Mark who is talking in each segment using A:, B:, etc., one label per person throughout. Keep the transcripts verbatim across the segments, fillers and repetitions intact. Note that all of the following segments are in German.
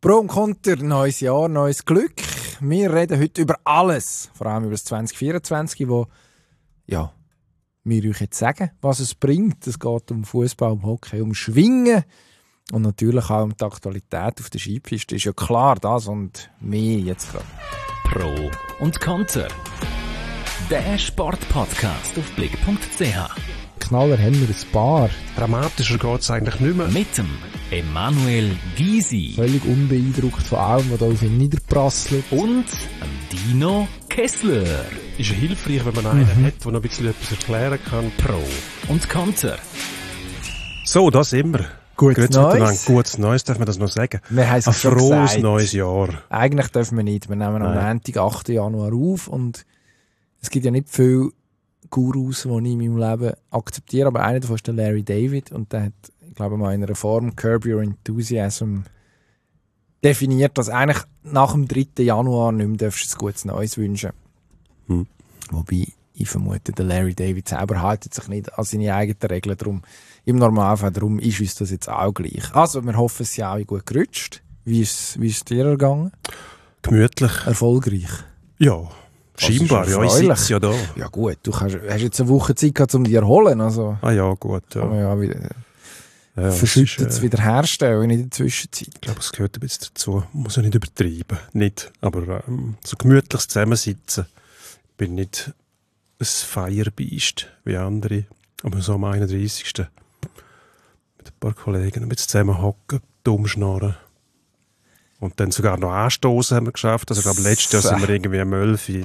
A: Pro und Konter, neues Jahr, neues Glück. Wir reden heute über alles, vor allem über das zwanzig vierundzwanzig, wo ja, wir euch jetzt sagen, was es bringt. Es geht um Fußball, um Hockey, um Schwingen und natürlich auch um die Aktualität auf der Skipiste. Ist ja klar, das und mehr jetzt gerade.
B: Pro und Konter. Der Sportpodcast auf blick punkt c h.
A: Knaller haben wir ein paar.
C: Dramatischer geht es eigentlich nicht mehr.
B: Mit dem Emanuel Gysi.
A: Völlig unbeeindruckt von allem, was da auf ihn niederprasselt.
B: Und Dino Kessler.
C: Ist ja hilfreich, wenn man einen mhm. hat, der noch ein bisschen etwas erklären kann.
B: Pro und Konter.
C: So, da sind wir.
A: Gutes Neues.
C: Gutes Neues, darf man das noch sagen?
A: Wir haben es
C: Ein
A: schon
C: frohes
A: gesagt.
C: neues Jahr.
A: Eigentlich dürfen wir nicht. Wir nehmen am Montag, achten Januar auf und es gibt ja nicht viele Gurus, die ich in meinem Leben akzeptiere, aber einer davon ist der Larry David und der hat, ich glaube mal in einer Form Curb Your Enthusiasm definiert, dass eigentlich nach dem dritten Januar nicht mehr darfst du ein gutes Neues wünschen.
C: Hm.
A: Wobei ich vermute, der Larry David selber haltet sich nicht an seine eigenen Regeln, darum im Normalfall, darum ist uns das jetzt auch gleich. Also wir hoffen, es sind alle gut gerutscht. Wie ist, wie ist es dir ergangen?
C: Gemütlich.
A: Erfolgreich?
C: Ja. Scheinbar, ja, ich sitze ja da.
A: Ja gut, du kannst, hast jetzt eine Woche Zeit gehabt, um dich zu erholen. Also,
C: ah ja, gut. Ja.
A: Kann man ja wieder
C: ja,
A: verschüttet
C: es
A: äh, wieder herstellen in der Zwischenzeit.
C: Ich glaube, es gehört ein bisschen dazu. Muss ja nicht übertreiben. Nicht, aber ähm, so gemütliches Zusammensitzen. Ich bin nicht ein Feierbeist wie andere. Aber so am einunddreißigsten mit ein paar Kollegen ein bisschen zusammen hocken, dumm schnarren. Und dann sogar noch anstoßen haben wir geschafft. Also ich glaube, letztes Jahr sind wir irgendwie am elf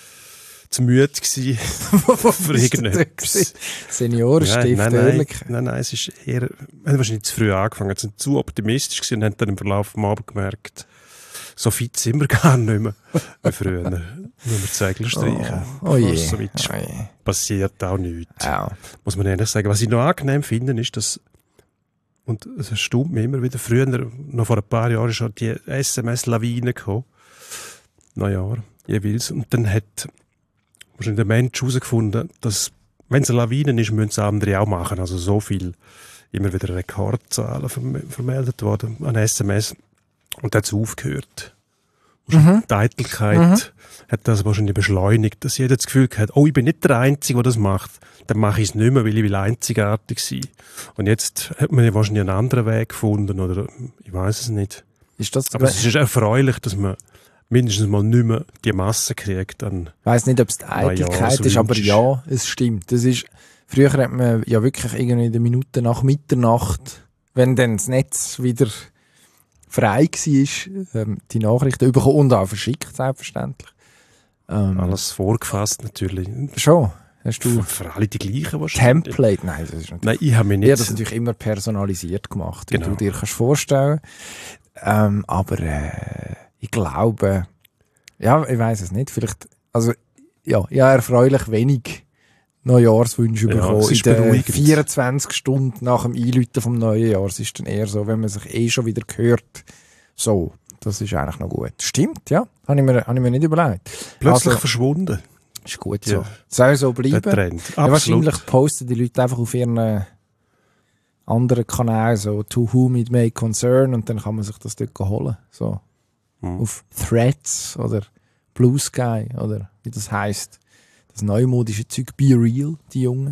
C: zu müde gewesen. für irgendetwas.
A: Seniorenstift,
C: nein, nein,
A: ehrlich.
C: Nein, nein, nein, es ist eher, wir haben wahrscheinlich zu früh angefangen. Wir sind zu optimistisch gewesen und haben dann im Verlauf des Abends gemerkt, so fit sind wir gar nicht mehr wie früher. Nur wir die Segel streichen.
A: Oh, oh je.
C: So weit
A: oh je.
C: passiert auch nichts.
A: Oh.
C: Muss man ehrlich sagen. Was ich noch angenehm finde, ist, dass, und es erstaunt mich immer wieder, früher, noch vor ein paar Jahren, schon die S M S-Lawine gekommen. Neujahr, jeweils. Und dann hat wahrscheinlich der Mensch herausgefunden, dass, wenn es eine Lawine ist, müssen es andere auch machen. Also so viel, immer wieder Rekordzahlen vermeldet worden an S M S. Und dann hat es aufgehört. Mhm. Die Eitelkeit mhm. hat das wahrscheinlich beschleunigt, dass jeder das Gefühl hat, oh, ich bin nicht der Einzige, der das macht. Dann mache ich es nicht mehr, weil ich will einzigartig sein. Und jetzt hat man ja wahrscheinlich einen anderen Weg gefunden, oder ich weiß es nicht.
A: Ist das
C: Aber es ist erfreulich, dass man mindestens mal nicht mehr die Masse kriegt. Ich
A: weiss nicht, ob es die Eitelkeit ist, aber ja, es stimmt. Das ist, früher hat man ja wirklich irgendwie in der Minute nach Mitternacht, wenn dann das Netz wieder frei war, ähm, die Nachrichten bekommen und auch verschickt, selbstverständlich. Ähm,
C: Alles vorgefasst natürlich.
A: Schon. Hast du
C: für, für alle die gleichen wahrscheinlich?
A: Template? Nein, das ist natürlich,
C: Nein, ich habe mir nicht...
A: Ich habe das natürlich immer personalisiert gemacht, wie
C: genau.
A: du dir kannst vorstellen. Ähm, aber äh, ich glaube, ja, ich weiss es nicht, vielleicht, also ja, ich habe erfreulich wenig Neujahrswünsche
C: ja,
A: bekommen in den vierundzwanzig Stunden nach dem Einläuten vom neuen Jahr. Es ist dann eher so, wenn man sich eh schon wieder hört, so, das ist eigentlich noch gut. Stimmt, ja, habe ich mir, habe ich mir nicht überlegt.
C: Plötzlich
A: also,
C: verschwunden.
A: Ist gut
C: ja.
A: so. Soll so bleiben.
C: Der Trend.
A: Ja, wahrscheinlich posten die Leute einfach auf ihren anderen Kanälen so «To whom it may concern» und dann kann man sich das dort holen. So. Hm. Auf Threads oder Blue Sky oder wie das heisst. Das neumodische Zeug «Be Real», die Jungen.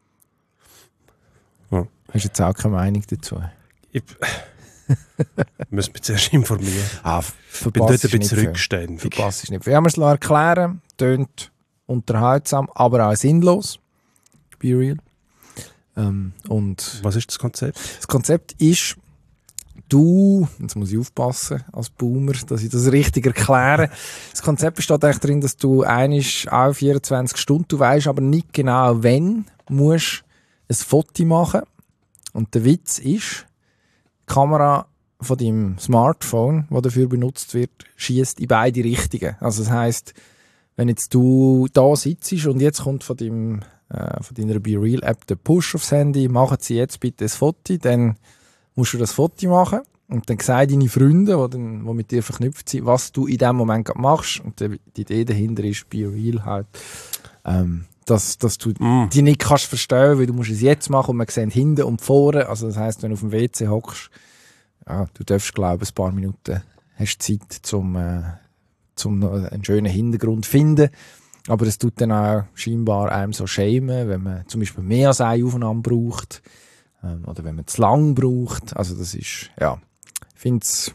C: Ja.
A: Hast du jetzt auch keine Meinung dazu?
C: Ich muss mich zuerst informieren.
A: Ah,
C: ich bin dort ein bisschen rückständig.
A: Verpasst ist nicht. Wir haben es erklären, tönt unterhaltsam, aber auch sinnlos. «Be Real». Ähm, und
C: was ist das Konzept?
A: Das Konzept ist, du, jetzt muss ich aufpassen als Boomer, dass ich das richtig erkläre. Das Konzept besteht eigentlich darin, dass du einmal alle vierundzwanzig Stunden, du weisst aber nicht genau, wann musst ein Foto machen. Und der Witz ist, die Kamera von deinem Smartphone, das dafür benutzt wird, schießt in beide Richtungen. Also das heisst, wenn jetzt du da sitzt und jetzt kommt von deinem äh, von deiner Be Real App der Push aufs Handy, machen Sie jetzt bitte ein Foto, dann musst du das Foto machen und dann sagen deine Freunde, die, dann, die mit dir verknüpft sind, was du in dem Moment gerade machst. Und die Idee dahinter ist Be Real halt, ähm, dass, dass du mm. die nicht kannst verstehen, weil du musst es jetzt machen und man sieht hinten und vorne. Also das heisst, wenn du auf dem W C hockst, ja, du darfst, glaube ich, ein paar Minuten hast Zeit, zum, äh, zum einen schönen Hintergrund zu finden. Aber es tut dann auch scheinbar einem so schämen, wenn man zum Beispiel mehr als eine Aufnahme braucht. Ähm, oder wenn man zu lang braucht. Also das ist, ja, ich finde es...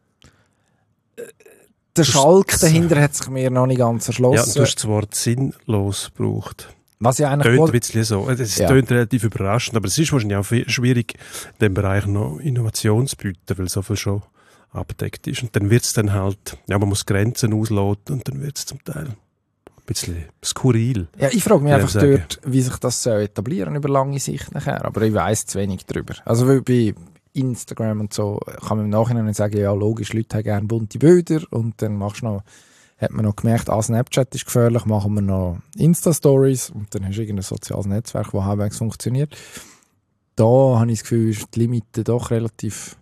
A: Der Schalk dahinter hat sich mir noch nicht ganz erschlossen.
C: Ja, du hast das Wort sinnlos gebraucht.
A: Was ja eigentlich...
C: Tönt ein bisschen so. Es
A: ja.
C: tönt relativ überraschend, aber es ist wahrscheinlich auch schwierig, in diesem Bereich noch Innovation zu bieten, weil so viel schon abgedeckt ist. Und dann wird es dann halt, ja, man muss Grenzen ausloten und dann wird es zum Teil ein bisschen skurril.
A: Ja, ich frage mich einfach
C: sagen.
A: dort, wie sich das soll etablieren über lange Sicht nachher. Aber ich weiss zu wenig darüber. Also weil bei Instagram und so kann man im Nachhinein sagen, ja logisch, Leute haben gerne bunte Bilder und dann machst du noch, hat man noch gemerkt, ah, Snapchat ist gefährlich, machen wir noch Insta-Stories und dann hast du irgendein soziales Netzwerk, das halbwegs funktioniert. Da habe ich das Gefühl, ist die Limite doch relativ...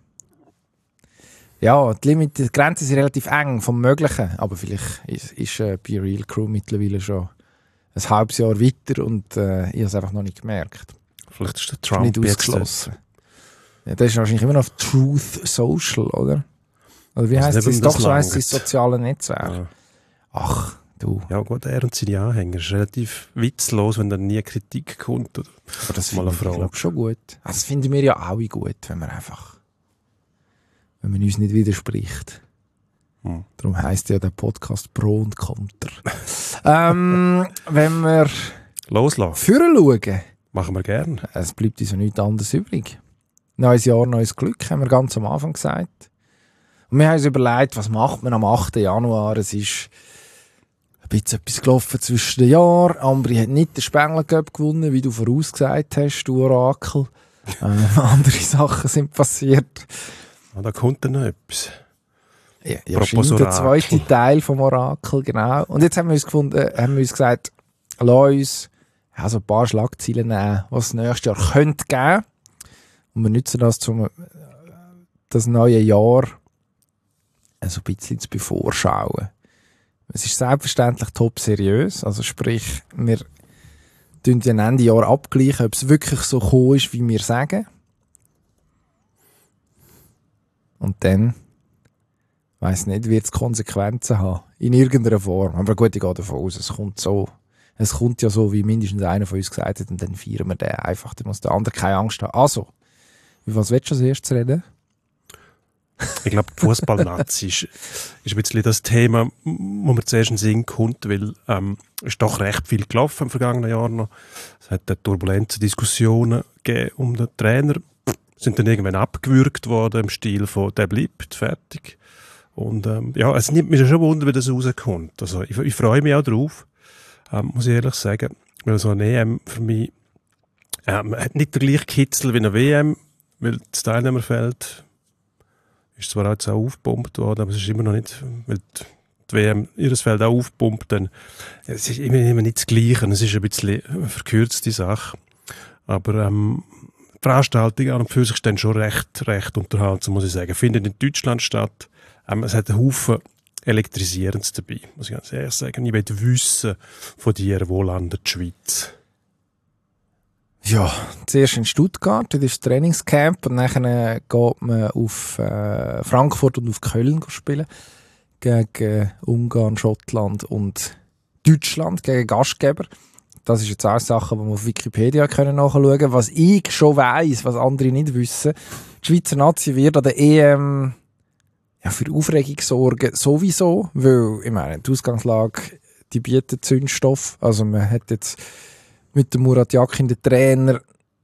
A: Ja, die, Limite, die Grenzen sind relativ eng vom Möglichen, aber vielleicht ist, ist äh, Be Real Crew mittlerweile schon ein halbes Jahr weiter und äh, ich habe es einfach noch nicht gemerkt.
C: Vielleicht ist der Trump
A: nicht
C: jetzt
A: ausgeschlossen. Ja, das ist wahrscheinlich immer noch auf Truth Social, oder? Oder wie heisst es? Ist doch so heisst das soziale Netzwerk.
C: Ja.
A: Ach, du.
C: Ja gut, er und seine Anhänger. Es ist relativ witzlos, wenn dann nie Kritik kommt. Oder
A: Aber das
C: mal eine
A: finde ich,
C: Frage.
A: glaub, schon gut. Also, das finden wir ja auch gut, wenn man einfach, wenn man uns nicht widerspricht.
C: Hm.
A: Darum heisst ja der Podcast Pro und Konter. ähm, wenn wir
C: Loslassen.
A: führen schauen,
C: Machen wir gerne.
A: es bleibt uns ja nichts anderes übrig. Neues Jahr, neues Glück, haben wir ganz am Anfang gesagt. Und wir haben uns überlegt, was macht man am achten Januar? Es ist ein bisschen etwas gelaufen zwischen den Jahren. Ambri hat nicht den Spengler Cup gewonnen, wie du vorausgesagt hast, du Orakel. äh, andere Sachen sind passiert.
C: Ah, da kommt dann noch etwas.
A: Ja, ja,
C: Apropos
A: scheint der
C: Orakel.
A: zweite Teil vom Orakel, genau. Und jetzt haben wir uns gefunden, äh, haben wir uns gesagt, lass uns ja, so ein paar Schlagzeilen nehmen, was es nächstes Jahr könnte geben. Und wir nutzen das, um das neue Jahr so ein bisschen zu bevorschauen. Es ist selbstverständlich top seriös. Also sprich, wir tun ja Ende Jahr abgleichen, ob es wirklich so gekommen ist, wie wir sagen. Und dann, weiss nicht, wird es Konsequenzen haben. In irgendeiner Form. Aber gut, ich gehe davon aus, es kommt so. Es kommt ja so, wie mindestens einer von uns gesagt hat, und dann feiern wir den einfach. Dann muss der andere keine Angst haben. Also, über was willst du als erstes reden?
C: Ich glaube, die Fußballnazi ist, ist ein bisschen das Thema, wo mir zuerst in den Sinn kommt, weil ähm, es ist doch recht viel gelaufen im vergangenen Jahr noch. Es hat turbulente Diskussionen gegeben um den Trainer. Sind dann irgendwann abgewürgt worden im Stil von «der bleibt, fertig». Und ähm, ja, es nimmt mich schon Wunder, wie das rauskommt. Also ich, ich freue mich auch drauf, ähm, muss ich ehrlich sagen, weil so eine E M für mich ähm, hat nicht den gleichen Kitzel wie eine W M, weil das Teilnehmerfeld ist zwar auch jetzt auch aufgepumpt worden, aber es ist immer noch nicht, weil die W M ihres Feld auch aufpumpt, dann es ist immer, immer nicht das Gleiche. Es ist ein bisschen eine verkürzte Sache. Aber ähm, die Veranstaltung an und für sich ist dann schon recht, recht unterhaltsam, muss ich sagen. Findet in Deutschland statt. Ähm, es hat einen Haufen Elektrisierendes dabei, muss ich ganz ehrlich sagen. Ich will wissen von dir, wo landet die Schweiz?
A: Ja, zuerst in Stuttgart, das ist das Trainingscamp, und dann äh, geht man auf äh, Frankfurt und auf Köln spielen. Gegen äh, Ungarn, Schottland und Deutschland, gegen Gastgeber. Das ist jetzt auch Sachen, die wir auf Wikipedia können nachschauen können. Was ich schon weiss, was andere nicht wissen. Die Schweizer Nazi wird an der E M ja, für Aufregung sorgen, sowieso, weil, ich meine, die Ausgangslage, die bietet Zündstoff. Also man hat jetzt mit dem Murat Yakin den Trainer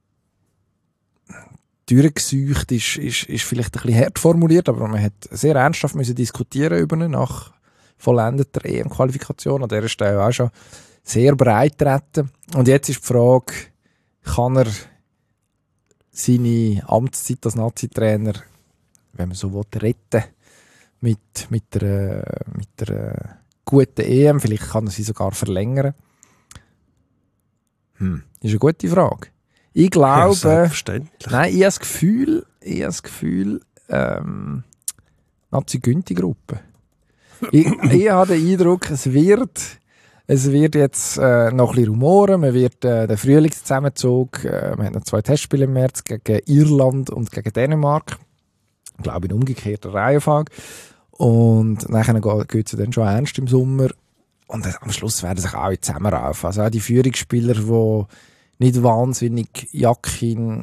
A: durchgesucht, ist, ist, ist vielleicht ein bisschen hart formuliert, aber man hat sehr ernsthaft müssen diskutieren über ihn nach vollendeter E M-Qualifikation. An dieser Stelle auch schon sehr breit treten. Und jetzt ist die Frage, kann er seine Amtszeit als Nazi-Trainer, wenn man so will, retten mit, mit einer, mit einer guten E M? Vielleicht kann er sie sogar verlängern. Hm, ist eine gute Frage. Ich glaube,
C: Ja, selbstverständlich.
A: nein, ich habe das Gefühl, ich habe das Gefühl, ähm, Nazi-Günti-Gruppe. ich, ich habe den Eindruck, es wird, es wird jetzt äh, noch ein bisschen rumoren. Man wird äh, den Frühlingszusammenzug, äh, wir haben noch zwei Testspiele im März gegen Irland und gegen Dänemark. glaube in umgekehrter Reihenfolge. Und nachher geht es dann schon ernst im Sommer. Und am Schluss werden sich alle zusammenraufen. Also auch die Führungsspieler, die nicht wahnsinnig Jakin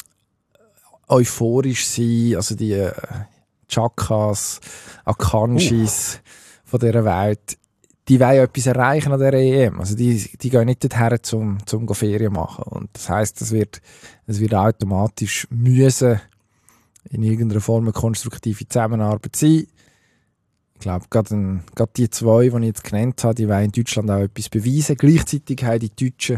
A: euphorisch sind, also die äh, Chakas, Akanshis uh. von dieser Welt, die wollen ja etwas erreichen an dieser E M. Also die, die gehen nicht dorthin, zum, zum Ferien machen. Und das heisst, es wird, es wird automatisch müssen in irgendeiner Form eine konstruktive Zusammenarbeit sein. Ich glaube, gerade, gerade die zwei, die ich jetzt genannt habe, die wollen in Deutschland auch etwas beweisen. Gleichzeitig haben die Deutschen,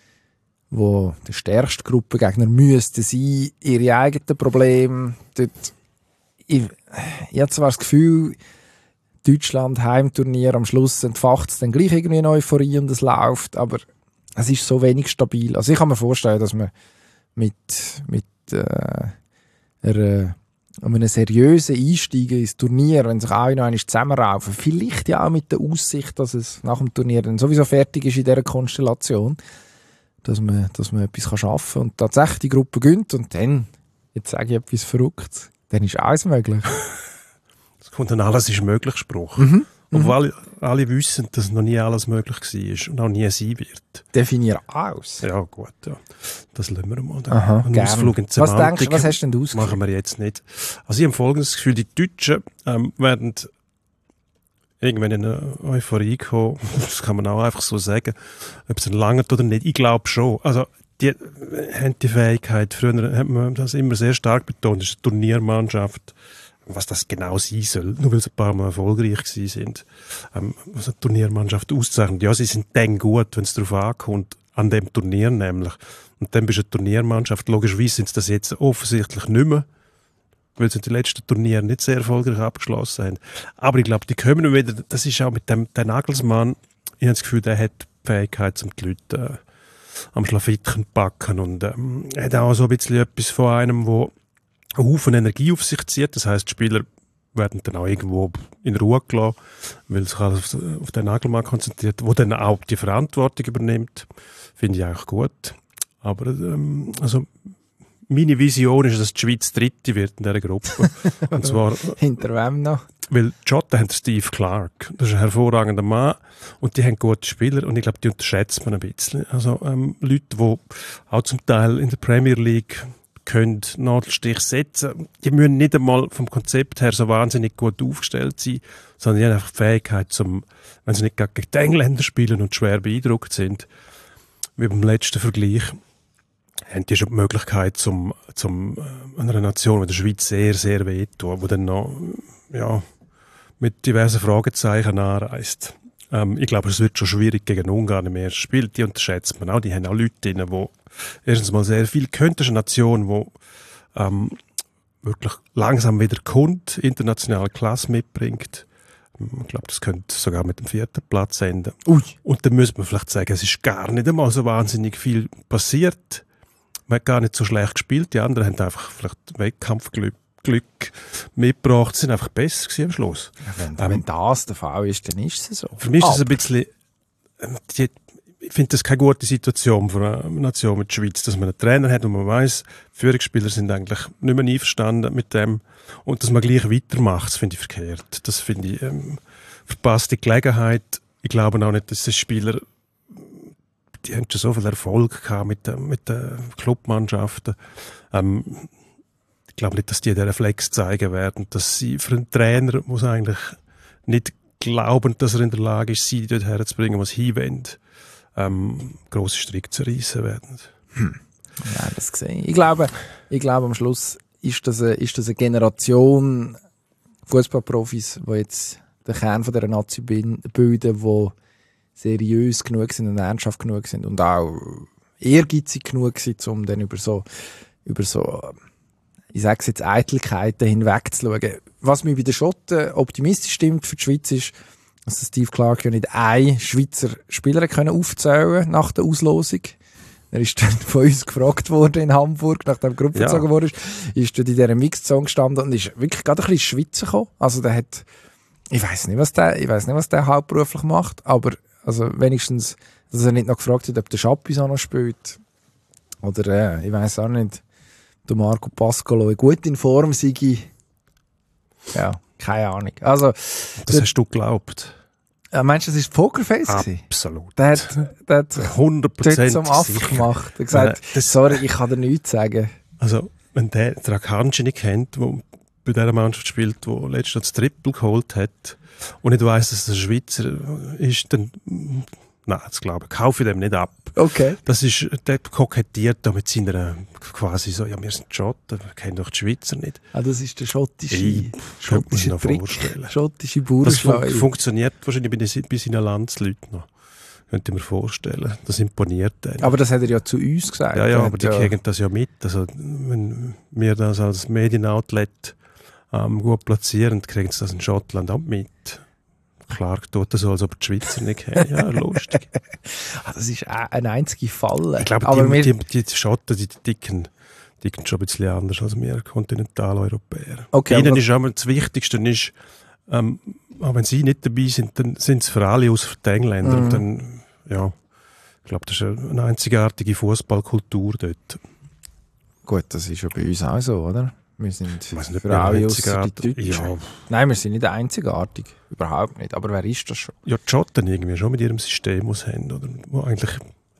A: die der stärkste Gruppengegner müssten sein, ihre eigenen Probleme. Dort, ich, ich habe zwar das Gefühl, Deutschland, Heimturnier, am Schluss entfacht es dann gleich irgendwie eine Euphorie und es läuft, aber es ist so wenig stabil. Also ich kann mir vorstellen, dass man mit, mit äh, einer, einem seriösen Einstieg ins Turnier, wenn sich alle noch einmal zusammenraufen, vielleicht ja auch mit der Aussicht, dass es nach dem Turnier dann sowieso fertig ist in dieser Konstellation, dass man, dass man etwas schaffen kann und tatsächlich die Gruppe gönnt und dann, jetzt sage ich etwas Verrücktes, dann ist alles möglich.
C: Es kommt ein «Alles ist möglich» Spruch.
A: Mhm.
C: Obwohl alle, alle wissen, dass noch nie alles möglich war und auch nie sein wird.
A: Definiere aus.
C: Ja, gut, ja. Das lassen wir mal.
A: Aha,
C: einen
A: gern.
C: Ausflug in die
A: Was
C: Semantik
A: denkst du, was hast du denn ausgeführt?
C: machen wir jetzt nicht. Also ich habe folgendes Gefühl, die Deutschen ähm, werden irgendwann in eine Euphorie kommen. Das kann man auch einfach so sagen. Ob es langt oder nicht, ich glaube schon. Also die haben die Fähigkeit, früher hat man das immer sehr stark betont, das ist eine Turniermannschaft. Was das genau sein soll, nur weil sie ein paar Mal erfolgreich gewesen sind. Ähm, was eine Turniermannschaft auszeichnet. Ja, sie sind dann gut, wenn es darauf ankommt, an dem Turnier nämlich. Und dann bist du eine Turniermannschaft. Logischerweise sind sie das jetzt offensichtlich nicht mehr, weil sie die letzten Turniere nicht sehr erfolgreich abgeschlossen haben. Aber ich glaube, die kommen wieder, das ist auch mit dem der Nagelsmann, ich habe das Gefühl, der hat die Fähigkeit, um die Leute äh, am Schlafittchen zu packen. Und ähm, er hat auch so ein bisschen etwas von einem, wo einen Haufen Energie auf sich zieht. Das heisst, die Spieler werden dann auch irgendwo in Ruhe gelassen, weil sich alles auf den Nagelmann konzentriert, der dann auch die Verantwortung übernimmt. Finde ich eigentlich gut. Aber ähm, also meine Vision ist, dass die Schweiz Dritte wird in dieser Gruppe. Und zwar
A: hinter wem noch?
C: Weil die Schotten haben Steve Clark. Das ist ein hervorragender Mann. Und die haben gute Spieler. Und ich glaube, die unterschätzt man ein bisschen. Also ähm, Leute, die auch zum Teil in der Premier League können Nadelstich setzen. Die müssen nicht einmal vom Konzept her so wahnsinnig gut aufgestellt sein, sondern die haben einfach die Fähigkeit, zum, wenn sie nicht gegen die Engländer spielen und schwer beeindruckt sind, wie beim letzten Vergleich, haben die schon die Möglichkeit, zum, zum einer Nation wie der Schweiz sehr, sehr wehtun, die dann noch ja, mit diversen Fragezeichen anreist. Ähm, ich glaube, es wird schon schwierig gegen Ungarn im ersten Spiel. Die unterschätzt man auch. Die haben auch Leute drin, die erstens mal sehr viel können. Das ist eine Nation, die ähm, wirklich langsam wieder kommt, internationale Klasse mitbringt. Ich glaube, das könnte sogar mit dem vierten Platz enden.
A: Ui.
C: Und dann müsste man vielleicht sagen, es ist gar nicht einmal so wahnsinnig viel passiert. Man hat gar nicht so schlecht gespielt. Die anderen haben einfach vielleicht Wettkampfglück Glück mitgebracht, sind einfach besser gewesen am Schluss.
A: Ja, wenn, ähm, wenn das der Fall ist, dann ist es so.
C: Für mich ist es ein bisschen, die, ich finde das keine gute Situation für eine Nation mit der Schweiz, dass man einen Trainer hat und man weiss, Führungsspieler sind eigentlich nicht mehr einverstanden mit dem und dass man gleich weitermacht, das finde ich verkehrt. Das finde ich ähm, verpasste Gelegenheit. Ich glaube auch nicht, dass die Spieler, die haben schon so viel Erfolg gehabt mit, den, mit den Clubmannschaften. Ähm, Ich glaube nicht, dass die den Reflex zeigen werden, dass sie für einen Trainer muss eigentlich nicht glauben, dass er in der Lage ist, sie dort herzubringen, was sie wollen, ähm, grosse Stricke zerreissen werden.
A: Hm. Ja, das gesehen. Ich glaube, ich glaube, am Schluss ist das eine, ist das eine Generation Fußballprofis, die jetzt den Kern von dieser Nazi bilden, die seriös genug sind und ernsthaft genug sind und auch ehrgeizig genug sind, um dann über so, über so ich sage es jetzt, Eitelkeiten hinwegzuschauen. Was mich bei den Schotten optimistisch stimmt für die Schweiz ist, dass Steve Clark ja nicht einen Schweizer Spieler können aufzählen nach der Auslosung. Er ist dann von uns gefragt worden in Hamburg, nachdem die Gruppe gezogen ja. wurde, ist dort in dieser Mixed-Song gestanden und ist wirklich gerade ein bisschen Schweizer gekommen. Also der hat, ich weiss nicht, was der, ich weiss nicht, was der hauptberuflich macht, aber also wenigstens, dass er nicht noch gefragt hat, ob der Chapuis auch noch spielt. Oder äh, ich weiss auch nicht, der Marco Pascolo gut in Form sei, Ja, keine Ahnung. Also,
C: Das
A: der,
C: hast du geglaubt?
A: äh, meinst du, das war das Pokerface? gewesen?
C: Absolut.
A: Der hat, der hat sich
C: hundert
A: dort
C: Prozent
A: zum Affen
C: sicher.
A: gemacht. Er hat gesagt,
C: Nein, das-
A: sorry, ich kann dir nichts sagen.
C: Also, wenn der den Akanji nicht kennt, der bei dieser Mannschaft spielt, der letztens das Triple geholt hat und nicht weiss, dass er ein Schweizer ist, dann, nein, das glaube ich, kaufe ich dem nicht ab.
A: Okay.
C: Das ist, der kokettiert da mit seiner, quasi so, ja, wir sind Schotten, wir kennen doch die Schweizer nicht.
A: Ah, das ist der schottische,
C: Ich könnte mir
A: schottische
C: noch
A: Trick.
C: vorstellen.
A: Schottische
C: Das fun
A: Bauernschlei.
C: funktioniert wahrscheinlich bei, den, bei seinen Landsleuten noch. Könnte ich mir vorstellen. Das imponiert einen.
A: Aber das hat er ja zu uns gesagt.
C: Ja,
A: Er
C: ja,
A: hat
C: aber die kriegen das ja mit. Also, wenn wir das als Medienoutlet ähm, gut platzieren, kriegen sie das in Schottland auch mit. Klar, tut das so, als ob die Schweizer nicht kennen. Ja, lustig.
A: Ah, das ist auch eine einzige Falle.
C: Ich glaube,
A: aber
C: die,
A: wir,
C: die, die Schotten, die dicken, dicken schon ein bisschen anders als wir Kontinentaleuropäer.
A: Okay,
C: Ihnen
A: aber-
C: ist auch das Wichtigste, ist, ähm, auch wenn sie nicht dabei sind, dann sind es für alle außer die Engländer.
A: Mhm.
C: Und dann, ja, ich glaube, das ist eine einzigartige Fußballkultur dort.
A: gut, das ist ja bei uns auch so, oder? Wir sind
C: Weiss nicht,
A: für
C: wer
A: alle ausser die
C: einzigartig-
A: Deutschen.
C: Ja.
A: Nein, wir sind nicht einzigartig. Überhaupt nicht. Aber wer ist das schon?
C: Ja, die Schotten irgendwie schon mit ihrem System was haben, oder? Wo eigentlich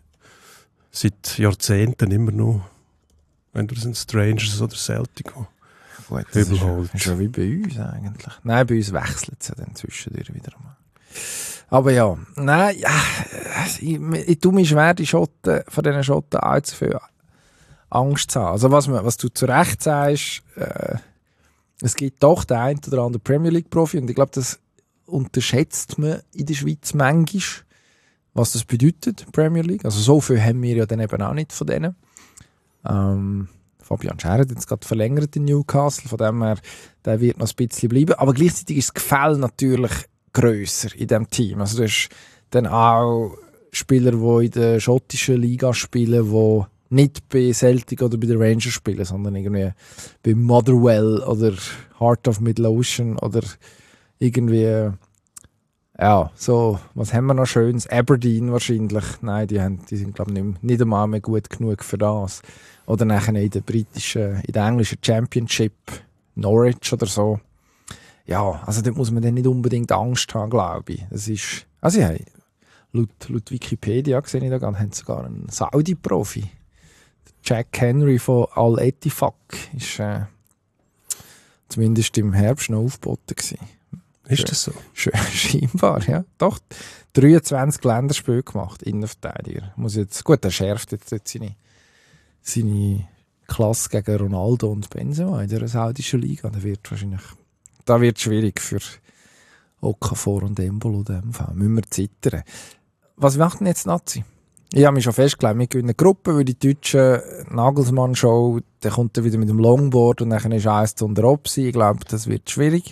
C: seit Jahrzehnten immer noch, entweder sind Strangers oder Celtic.
A: Gut, das ist,
C: Übelholz.
A: ist ja wie bei uns eigentlich. Nein, bei uns wechselt es ja dann zwischendurch wieder mal. Aber ja, nein, ja, ich, ich tue mir schwer, die Schotten, von diesen Schotten allzu viel Angst zu haben. Also was, man, was du zu Recht sagst, äh, es gibt doch den einen oder anderen Premier League Profi und ich glaube, das unterschätzt man in der Schweiz manchmal, was das bedeutet, Premier League. Also so viel haben wir ja dann eben auch nicht von denen. Ähm, Fabian Schär hat jetzt gerade verlängert in Newcastle, von dem her, der wird noch ein bisschen bleiben. Aber gleichzeitig ist das Gefälle natürlich grösser in diesem Team. Also du hast dann auch Spieler, die in der schottischen Liga spielen, die nicht bei Celtic oder bei den Rangers spielen, sondern irgendwie bei Motherwell oder Heart of Midlothian oder irgendwie, ja, so, was haben wir noch Schönes? Aberdeen wahrscheinlich. Nein, die, haben, die sind, glaube ich, nicht, nicht einmal mehr gut genug für das. Oder nachher in der britischen, in der englischen Championship, Norwich oder so. Ja, also dort muss man dann nicht unbedingt Angst haben, glaube ich. Das ist, also ja, laut, laut Wikipedia gesehen, ich da gerade, haben sie sogar einen Saudi-Profi. Jack Henry von Al-Ettifaq ist äh, zumindest im Herbst noch aufgeboten gewesen.
C: Ist das so?
A: Sch scheinbar, ja. Doch, dreiundzwanzig Länderspiele gemacht, Innenverteidiger. Muss jetzt, gut, er schärft jetzt, jetzt seine, seine Klasse gegen Ronaldo und Benzema in der saudischen Liga. Da wird wahrscheinlich, da wird schwierig für Okafor und Embolo in dem Fall. Müssen wir zittern. Was macht denn jetzt Nazi? Ich habe mich schon festgelegt, wir gewinnen eine Gruppe, weil die deutsche Nagelsmann-Show, der kommt dann wieder mit dem Longboard und dann ist eins zu unter Opsi. Ich glaube, das wird schwierig.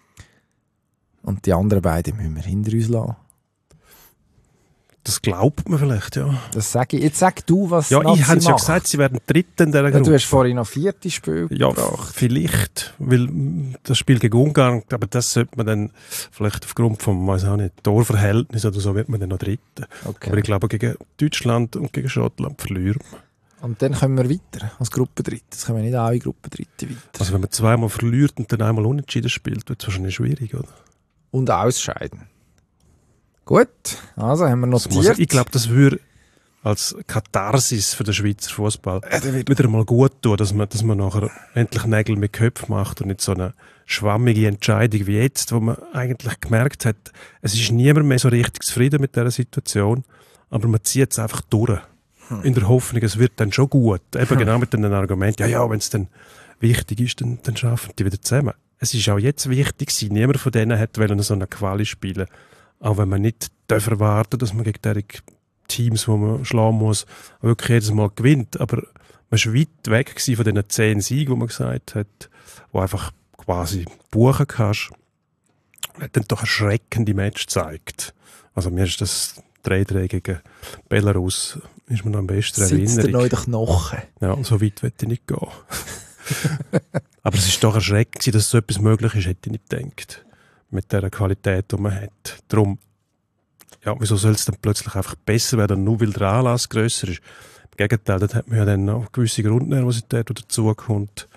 A: Und die anderen beiden müssen wir hinter uns lassen.
C: Das glaubt man vielleicht, ja.
A: Das sage ich. Jetzt sag du, was
C: Ja,
A: Nazi
C: ich habe ja
A: macht.
C: gesagt, sie werden Dritte in dieser
A: Ja,
C: Gruppe.
A: du hast vorhin noch vierte Spiel
C: Ja,
A: gebracht.
C: vielleicht, weil mm, das Spiel gegen Ungarn, aber das sollte man dann vielleicht aufgrund vom, weiß auch nicht, Torverhältnis oder so, wird man dann noch Dritte.
A: Okay.
C: Aber ich glaube, gegen Deutschland und gegen Schottland verlieren wir.
A: Und dann können wir weiter, als Gruppendritte. Das können wir nicht alle Gruppendritte weiter.
C: Also wenn man zweimal verliert und dann einmal unentschieden spielt, wird es wahrscheinlich schwierig, oder?
A: Und ausscheiden. Gut, also haben wir
C: Das muss,
A: notiert.
C: ich glaube, das würde als Katharsis für den Schweizer Fußball
A: Ja, der wird-
C: wieder mal gut tun, dass man, dass man nachher endlich Nägel mit Köpfen macht und nicht so eine schwammige Entscheidung wie jetzt, wo man eigentlich gemerkt hat, es ist niemand mehr so richtig zufrieden mit dieser Situation, aber man zieht es einfach durch.
A: Hm.
C: In der Hoffnung, es wird dann schon gut. Eben genau mit dem Argument, ja, ja, wenn es dann wichtig ist, dann, dann schaffen die wieder zusammen. Es ist auch jetzt wichtig gewesen, niemand von denen hat wollen so eine Quali spielen. Auch wenn man nicht darf erwarten, dass man gegen die Teams, die man schlagen muss, wirklich jedes Mal gewinnt. Aber man war weit weg gewesen von diesen zehn Siegen, die man gesagt hat, wo einfach quasi buchen kannst. Hat dann doch erschreckende Match gezeigt. Also mir ist das drei drei gegen Belarus ist mir noch am besten in
A: Sitzt der
C: Erinnerung.
A: neue Knochen.
C: Ja, so weit will ich nicht gehen. Aber es ist doch erschreckend, dass so etwas möglich ist, hätte ich nicht gedacht. Mit der Qualität, die man hat. Darum, ja, wieso soll es dann plötzlich einfach besser werden, nur weil der Anlass grösser ist? Im Gegenteil, dort hat man ja dann noch gewisse Grundnervosität, die dazukommt.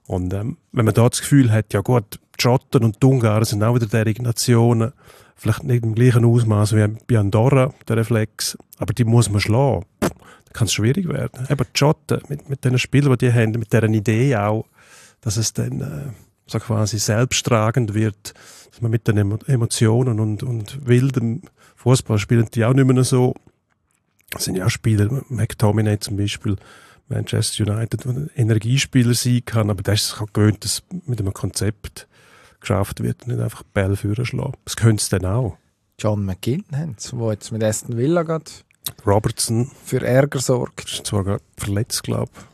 C: Und ähm, wenn man da das Gefühl hat, ja gut, die Schotten und die Ungarn sind auch wieder derige Nationen, vielleicht nicht im gleichen Ausmaß wie bei Andorra, der Reflex, aber die muss man schlagen. Dann kann es schwierig werden. Eben die Schotten, mit, mit den Spielern, die die haben, mit deren Idee auch, dass es dann äh, so quasi selbsttragend wird, dass man mit den Emo- Emotionen und, und wildem Fußball spielen die auch nicht mehr so. Das sind ja auch Spieler, McTominay zum Beispiel, Manchester United, der ein Energiespieler sein kann, aber der ist sich auch gewöhnt, dass mit einem Konzept geschafft wird und nicht einfach Bälle führen schlagen. Das könnte es dann auch.
A: John McGinn haben sie, der jetzt mit Aston Villa geht,
C: Robertson
A: für Ärger sorgt.
C: ist zwar gerade verletzt, glaube ich.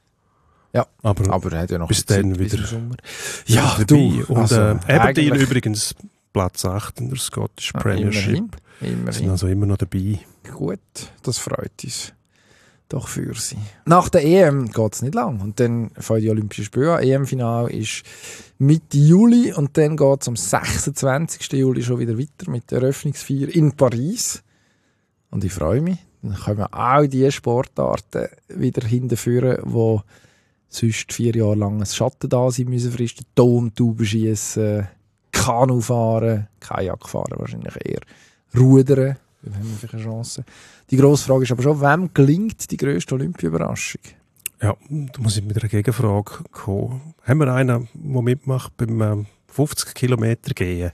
A: Ja,
C: aber,
A: aber er hat ja noch
C: bis
A: Zeit,
C: dann
A: bis
C: wieder-
A: im Sommer.
C: ja,
A: Ja,
C: dabei.
A: du,
C: Und
A: also,
C: äh, Aberdeen
A: eigentlich-
C: übrigens Platz acht in der Scottish
A: Ja,
C: Premiership.
A: immerhin,
C: Sind
A: immerhin.
C: also immer noch dabei.
A: Gut, das freut uns. Doch für sie. Nach der E M geht es nicht lang. Und dann fangen die Olympischen Spiele an. E M-Finale ist Mitte Juli und dann geht es am sechsundzwanzigsten Juli schon wieder weiter mit der Eröffnungsfeier in Paris. Und ich freue mich. Dann kommen auch die Sportarten wieder hinterführen, wo sonst vier Jahre lang ein Schatten da sein müssen fristen. Turm, Taubenschiessen, Kanu fahren, Kajak fahren wahrscheinlich eher, Rudern. Dann haben wir vielleicht eine Chance. Die grosse Frage ist aber schon, wem gelingt die grösste Olympia-Überraschung?
C: Ja, da muss ich mit einer Gegenfrage kommen. Haben wir einen, der mitmacht beim ähm, fünfzig Kilometer gehen?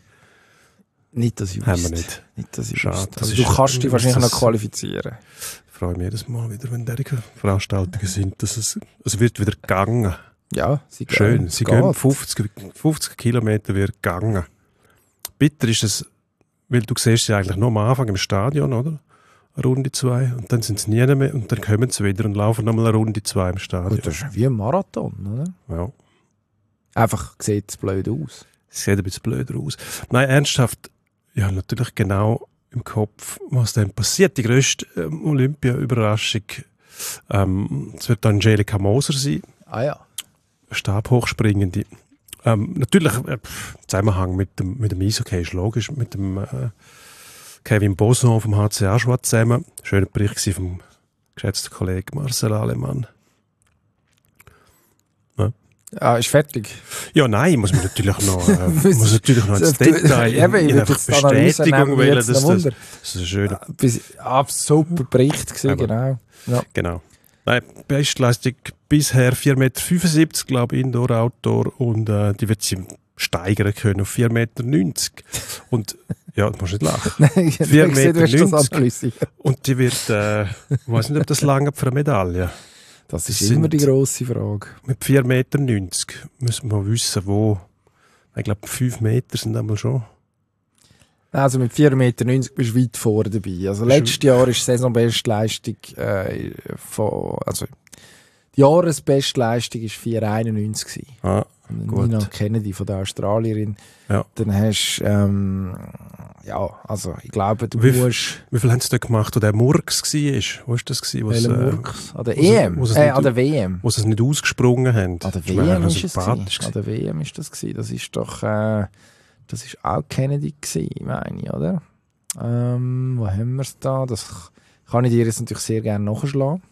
A: Nicht, dass ich
C: Haben wir
A: wüsste.
C: nicht.
A: Nicht, dass ich
C: Schade,
A: wüsste.
C: das
A: Also
C: ist-
A: du kannst dich
C: das-
A: wahrscheinlich noch
C: das-
A: qualifizieren.
C: Ich freue mich jedes Mal wieder, wenn solche Veranstaltungen sind. Dass es, es wird wieder gegangen.
A: Ja, sie gehen.
C: Schön.
A: Es
C: Sie
A: geht.
C: gehen fünfzig, fünfzig Kilometer wird gegangen. Bitter ist es, weil du siehst sie eigentlich nur am Anfang im Stadion, oder? Eine Runde zwei. Und dann sind sie nie mehr und dann kommen sie wieder und laufen nochmal eine Runde zwei im Stadion.
A: Gut, das ist wie ein Marathon, oder?
C: Ja.
A: Einfach sieht es blöd aus.
C: Es sieht ein bisschen blöder aus. Nein, ernsthaft, ja, natürlich genau im Kopf, was dann passiert. Die grösste ähm, Olympia-Überraschung, ähm, es wird Angelika Moser sein,
A: Ah ja.
C: Stabhochspringende. Ähm, natürlich, äh, pff, im Zusammenhang mit dem, mit dem Eishockey ist logisch, mit dem äh, Kevin Boson vom H C A Schwad zusammen. Schöner Bericht gewesen vom geschätzten Kollegen Marcel Alemann.
A: Ah, ist fertig.
C: Ja, nein, muss man natürlich noch, äh, muss natürlich noch ins
A: Du-
C: Detail,
A: Eben, ich
C: in
A: würde
C: einfach
A: jetzt die Analyse
C: Bestätigung
A: nehmen,
C: wählen,
A: jetzt
C: dass
A: noch
C: das,
A: Wunder.
C: das ist ein schöner,
A: Bis, ah, super Bericht gewesen,
C: Aber-
A: genau. Ja.
C: genau. Nein, Bestleistung bisher vier Meter fünfundsiebzig, glaube ich, Indoor, Outdoor, und äh, die wird sie steigern können auf vier Meter neunzig. Und, ja, du musst nicht lachen.
A: Nein, ich
C: Vier
A: habe gesehen, du hast
C: Meter
A: das
C: neunzig.
A: analysiert.
C: Und die wird, äh, ich weiß nicht, ob das lange für eine Medaille.
A: Das ist
C: Das
A: immer
C: sind-
A: die grosse Frage.
C: Mit vier Meter neunzig müssen wir wissen, wo, ich glaube, fünf Meter sind einmal schon.
A: Also mit vier Meter neunzig bist du weit vorne dabei. Also letztes Jahr ist die Saisonbestleistung äh, von, also die Jahresbestleistung ist vier Komma einundneunzig gewesen.
C: Ah,
A: Und
C: gut.
A: Nina Kennedy von der Australierin.
C: Ja.
A: Dann hast du, ähm, ja, also ich glaube, du
C: Wie viel-
A: musst
C: Wie viel haben sie da gemacht, wo der Murks war? Wo war das? Gewesen, was,
A: Ellen
C: äh,
A: Murks an der
C: wo sie-
A: E M,
C: wo sie es
A: äh,
C: nicht-
A: an der W M.
C: wo sie es nicht ausgesprungen haben?
A: An der
C: Das
A: W
C: wäre
A: M
C: auch
A: ist es
C: sympathisch
A: gewesen. An der W M ist das gewesen. Das ist doch, äh, das ist auch Kennedy gewesen, meine ich, oder? Ähm, wo haben wir es da? Das kann ich dir jetzt natürlich sehr gerne nachschlagen.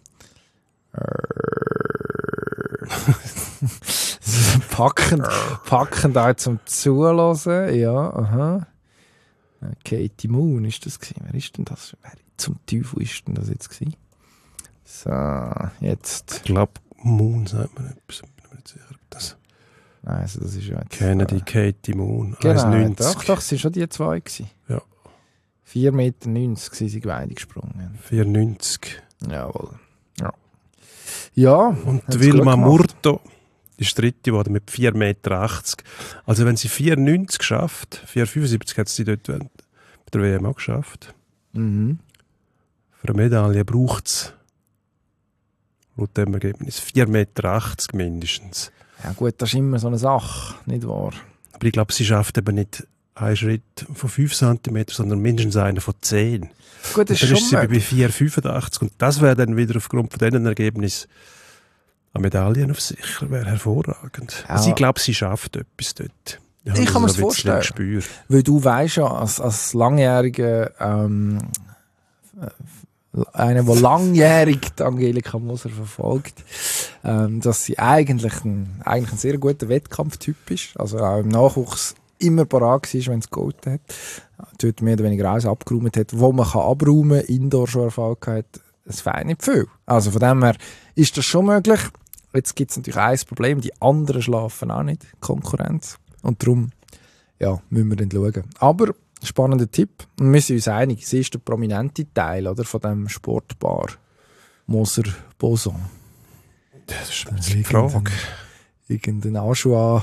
A: Das ist packend, packend auch zum Zuhören. Ja, aha. Katie Moon ist das gewesen. Wer ist denn das? Wer zum Teufel ist denn das jetzt gewesen? So, jetzt.
C: Ich glaube, Moon sagt man etwas. Ich bin mir nicht sicher, ob das
A: Nein, also das ist ja jetzt,
C: Kennedy,
A: äh,
C: Katie Moon,
A: Genau,
C: eins neunzig.
A: doch, doch, es waren schon die zwei gewesen.
C: Ja.
A: vier Meter neunzig sind sie beide gesprungen.
C: vier neunzig.
A: Jawohl. Ja. Ja,
C: Und
A: hat's
C: Wilma
A: gut gemacht.
C: Murto ist dritte geworden mit vier Meter achtzig. Also wenn sie vier neunzig schafft, vier fünfundsiebzig hat sie dort bei der W M auch geschafft.
A: Mhm.
C: Für eine Medaille braucht es laut dem Ergebnis vier Meter achtzig mindestens.
A: Ja gut, das ist immer so eine Sache, nicht wahr?
C: Aber ich glaube, sie schafft eben nicht einen Schritt von fünf Zentimeter, sondern mindestens einen von zehn.
A: Gut, das
C: Und
A: ist
C: dann ist sie
A: schon
C: bei
A: möglich.
C: vier fünfundachtzig. Und das wäre dann wieder aufgrund von diesen Ergebnissen eine Medaille auf sicher, wäre hervorragend.
A: Ja.
C: Also ich glaube, sie schafft etwas dort.
A: Ich
C: habe
A: kann mir's
C: so ein bisschen
A: vorstellen.
C: Gespür.
A: Weil du weißt ja, als, als langjähriger ähm, äh, einer, der langjährig die Angelika Moser verfolgt, ähm, dass sie eigentlich ein, eigentlich ein sehr guter Wettkampftyp ist. Also auch im Nachwuchs immer parat war, wenn es geholfen hat. Dort mehr oder weniger alles abgeräumt hat, wo man kann abräumen kann, Indoor schon Erfolg hat. Es fehlt nicht viel. Also von dem her ist das schon möglich. Jetzt gibt es natürlich ein Problem, die anderen schlafen auch nicht, Konkurrenz. Und darum ja, müssen wir dann schauen. Aber spannender Tipp. Und wir sind uns einig, sie ist der prominente Teil oder, von diesem Sportbar Moser-Boson.
C: Das ist eine die Frage.
A: Irgendein Aschua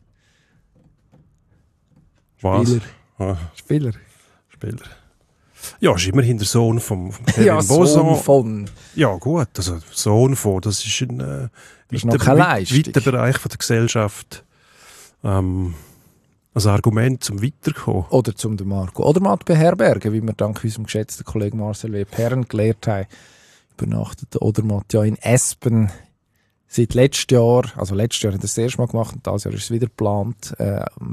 A: Spieler.
C: Ah.
A: Spieler.
C: Spieler. Ja, ist immerhin der Sohn vom, vom Kevin
A: ja,
C: Boson.
A: Sohn von.
C: Ja gut, also Sohn von, das ist ein äh,
A: Das ist
C: weiter,
A: noch keine
C: weit,
A: Leistung.
C: weiter Bereich von der Gesellschaft. Ähm, als Argument zum Weiterkommen.
A: Oder zum den Marco Odermatt beherbergen, wie wir dank unserem geschätzten Kollegen Marcel W. Perren gelernt haben. Übernachtet der Odermatt ja in Espen seit letztem Jahr, also letztes Jahr hat er das erste Mal gemacht und dieses Jahr ist es wieder geplant, äh, am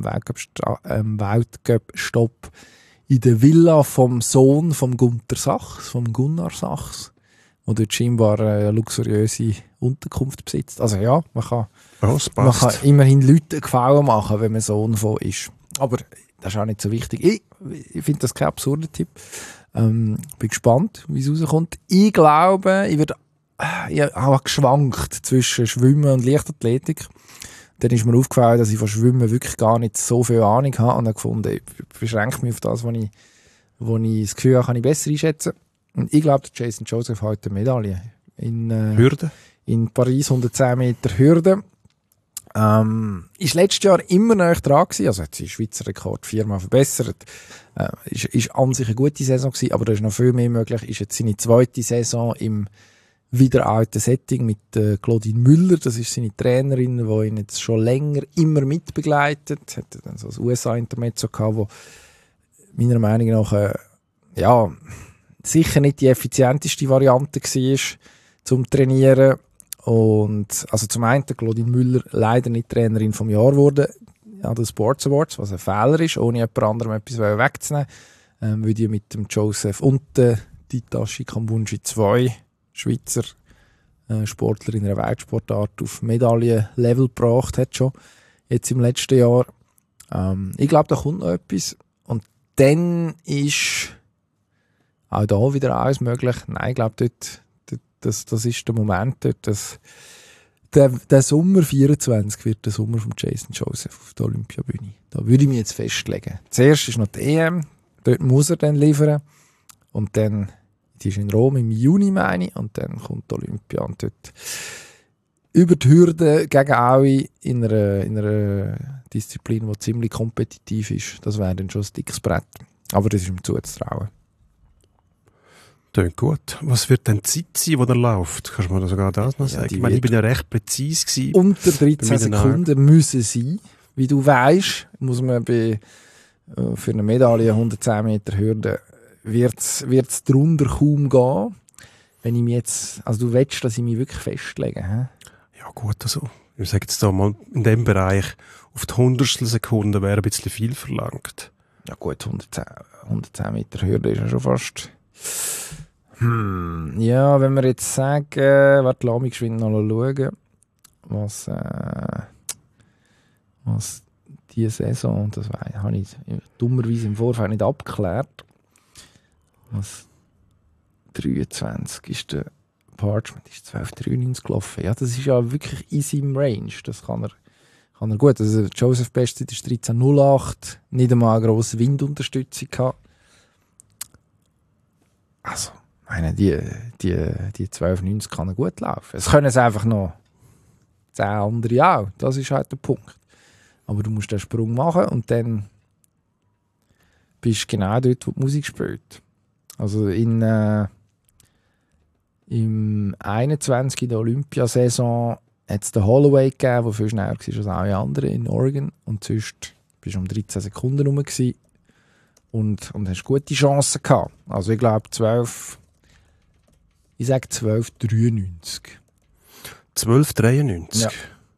A: Weltcup-Stopp in der Villa vom Sohn von Gunter Sachs, vom Gunnar Sachs, der dort scheinbar eine luxuriöse Unterkunft besitzt. Also ja, man kann,
C: Oh,
A: man kann immerhin Leuten Gefallen machen, wenn man Sohn von ist. Aber das ist auch nicht so wichtig. Ich, ich finde das kein absurder Tipp. Ähm, bin gespannt, wie es rauskommt. Ich glaube, ich werde ich habe geschwankt zwischen Schwimmen und Leichtathletik. Dann ist mir aufgefallen, dass ich von Schwimmen wirklich gar nicht so viel Ahnung habe und habe gefunden, ich beschränke mich auf das, wo ich, wo ich das Gefühl habe, kann ich besser einschätzen. Und ich glaube, Jason Joseph hat eine Medaille. In, äh,
C: Hürde?
A: In Paris, hundertzehn Meter Hürde. Ähm, ist letztes Jahr immer noch dran gewesen, also hat sie den Schweizer Rekord viermal verbessert. Äh, ist, ist an sich eine gute Saison gewesen, aber da ist noch viel mehr möglich. Ist jetzt seine zweite Saison im wieder alten Setting mit äh, Claudine Müller, das ist seine Trainerin, die ihn jetzt schon länger immer mitbegleitet. Hat dann so ein U S A-Intermezzo gehabt, wo meiner Meinung nach äh, ja, sicher nicht die effizienteste Variante war zum Trainieren. Und also zum einen Claudine Müller leider nicht Trainerin vom Jahr geworden an den Sports Awards, was ein Fehler ist, ohne jemand anderem etwas wegzunehmen. Ähm, weil die mit dem Joseph und der Titashi Kambunji zwei Schweizer äh, Sportler in einer Weltsportart auf Medaillenlevel gebracht hat schon, jetzt im letzten Jahr. Ähm, ich glaube, da kommt noch etwas. Und dann ist auch da wieder alles möglich. Nein, ich glaube, dort, dort, das, das ist der Moment dort, dass der, der Sommer vierundzwanzig wird der Sommer von Jason Joseph auf der Olympiabühne. Da würde ich mich jetzt festlegen. Zuerst ist noch die E M, dort muss er dann liefern. Und dann die ist in Rom im Juni, meine ich, und dann kommt die Olympia und dort über die Hürde gegen alle in einer, in einer Disziplin, die ziemlich kompetitiv ist. Das wäre dann schon ein dickes Brett. Aber das ist ihm zuzutrauen.
C: Klingt gut. Was wird denn die Zeit sein, die er läuft? Kannst du mir sogar das noch sagen? Ja, ich meine, ich bin ja recht präzise gewesen.
A: Unter dreizehn Sekunden müssen sein. Wie du weißt, muss man bei, für eine Medaille hundertzehn Meter Hürde wird es drunter kaum gehen. Wenn ich mich jetzt, also du willst, dass ich mich wirklich festlege. He?
C: Ja gut, also ich sage jetzt da mal, in dem Bereich auf die Hundertstel Sekunde wäre ein bisschen viel verlangt.
A: Ja gut, hundertzehn, hundertzehn Meter Hürde ist ja schon fast... Hm, ja, wenn wir jetzt sagen, warte, lass mich geschwind noch schauen, was, äh, was diese Saison, das habe ich dummerweise im Vorfeld nicht abgeklärt, was dreiundzwanzig ist der Parchment, ist zwölf dreiundneunzig gelaufen. Ja, das ist ja wirklich in seinem Range. Das kann er, kann er gut. Also Joseph Bestzeit ist dreizehn null acht, nicht einmal eine grosse Windunterstützung gehabt. Also, meine, die, die, die zwölf neunzig kann er gut laufen. Es können es einfach noch zehn andere auch. Das ist halt der Punkt. Aber du musst den Sprung machen und dann bist du genau dort, wo die Musik spielt. Also in, äh, im einundzwanzig in der Olympiasaison hat es den Holloway gegeben, der viel schneller war als alle anderen in Oregon. Und sonst bist du um dreizehn Sekunden rum gewesen und, und hast gute Chancen gehabt. Also ich glaube zwölf, ich sage zwölf dreiundneunzig.
C: zwölf dreiundneunzig? Ja.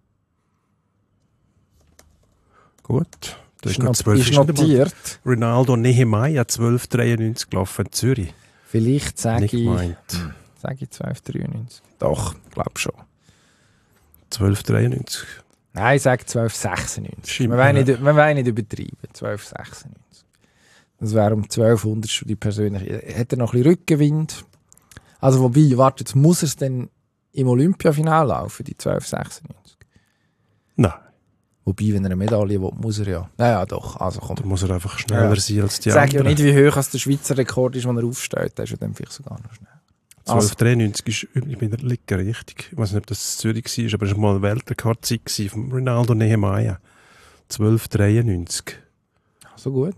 C: Gut.
A: Das ist, not- ist notiert.
C: Ronaldo Nehemiah zwölf dreiundneunzig gelaufen in Zürich.
A: Vielleicht sage
C: Nicht
A: ich,
C: gemeint.
A: hm, sage ich zwölf dreiundneunzig. Doch, ich glaube schon.
C: zwölf dreiundneunzig.
A: Nein, ich sage zwölf sechsundneunzig.
C: Stimmt,
A: Wir wollen
C: ja.
A: nicht, wir wollen nicht übertreiben. zwölf sechsundneunzig. Das wäre um zwölfhundert die persönliche. Hat er noch ein bisschen Rückenwind? Also wobei, warte, jetzt muss er es dann im Olympiafinale laufen, die zwölf sechsundneunzig.
C: Nein,
A: Wobei, wenn er eine Medaille will, muss er ja. Naja, doch. Also komm.
C: da muss er einfach schneller
A: Ja.
C: sein als die
A: Ich sage ja
C: anderen.
A: nicht, wie hoch als der Schweizer Rekord ist, wenn er aufsteht. Der ist ja dann vielleicht sogar noch schnell.
C: zwölf dreiundneunzig ist übrigens bei der Liga richtig. Ich weiß nicht, ob das in Zürich war, aber es war mal eine Weltrekordzeit gewesen von Ronaldo Nehemiah. zwölf dreiundneunzig.
A: Also gut.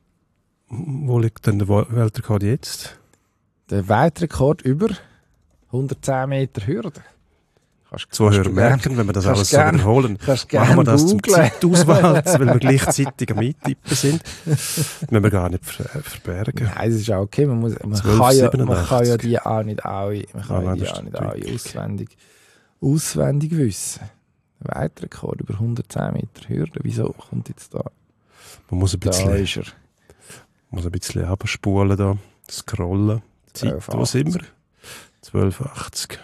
C: Wo liegt denn der Weltrekord jetzt?
A: Der Weltrekord über hundertzehn Meter Hürde. Kannst,
C: So
A: kannst
C: hören
A: du
C: merken, wenn wir das
A: kannst
C: alles so
A: gern-
C: wiederholen.
A: Kannst
C: Machen wir
A: gerne
C: das zum
A: googlen.
C: Zeitauswahl, weil wir gleichzeitig am Eintippen sind. Das müssen wir gar nicht ver verbergen.
A: Nein, das ist auch okay. Man, muss, man,
C: zwölf
A: kann, ja, man
C: siebenundachtzig.
A: kann ja die auch nicht alle, man kann
C: Ah,
A: ja
C: nein,
A: die
C: das
A: auch
C: ist
A: nicht alle
C: tricky.
A: auswendig, auswendig wissen. Der Weltrekord über hundertzehn Meter Hürde. Wieso kommt jetzt da?
C: Man muss ein
A: Da
C: bisschen,
A: ist er.
C: muss ein bisschen abspulen da, scrollen. Zeit,
A: zwölf
C: wo sind wir? zwölf achtzig.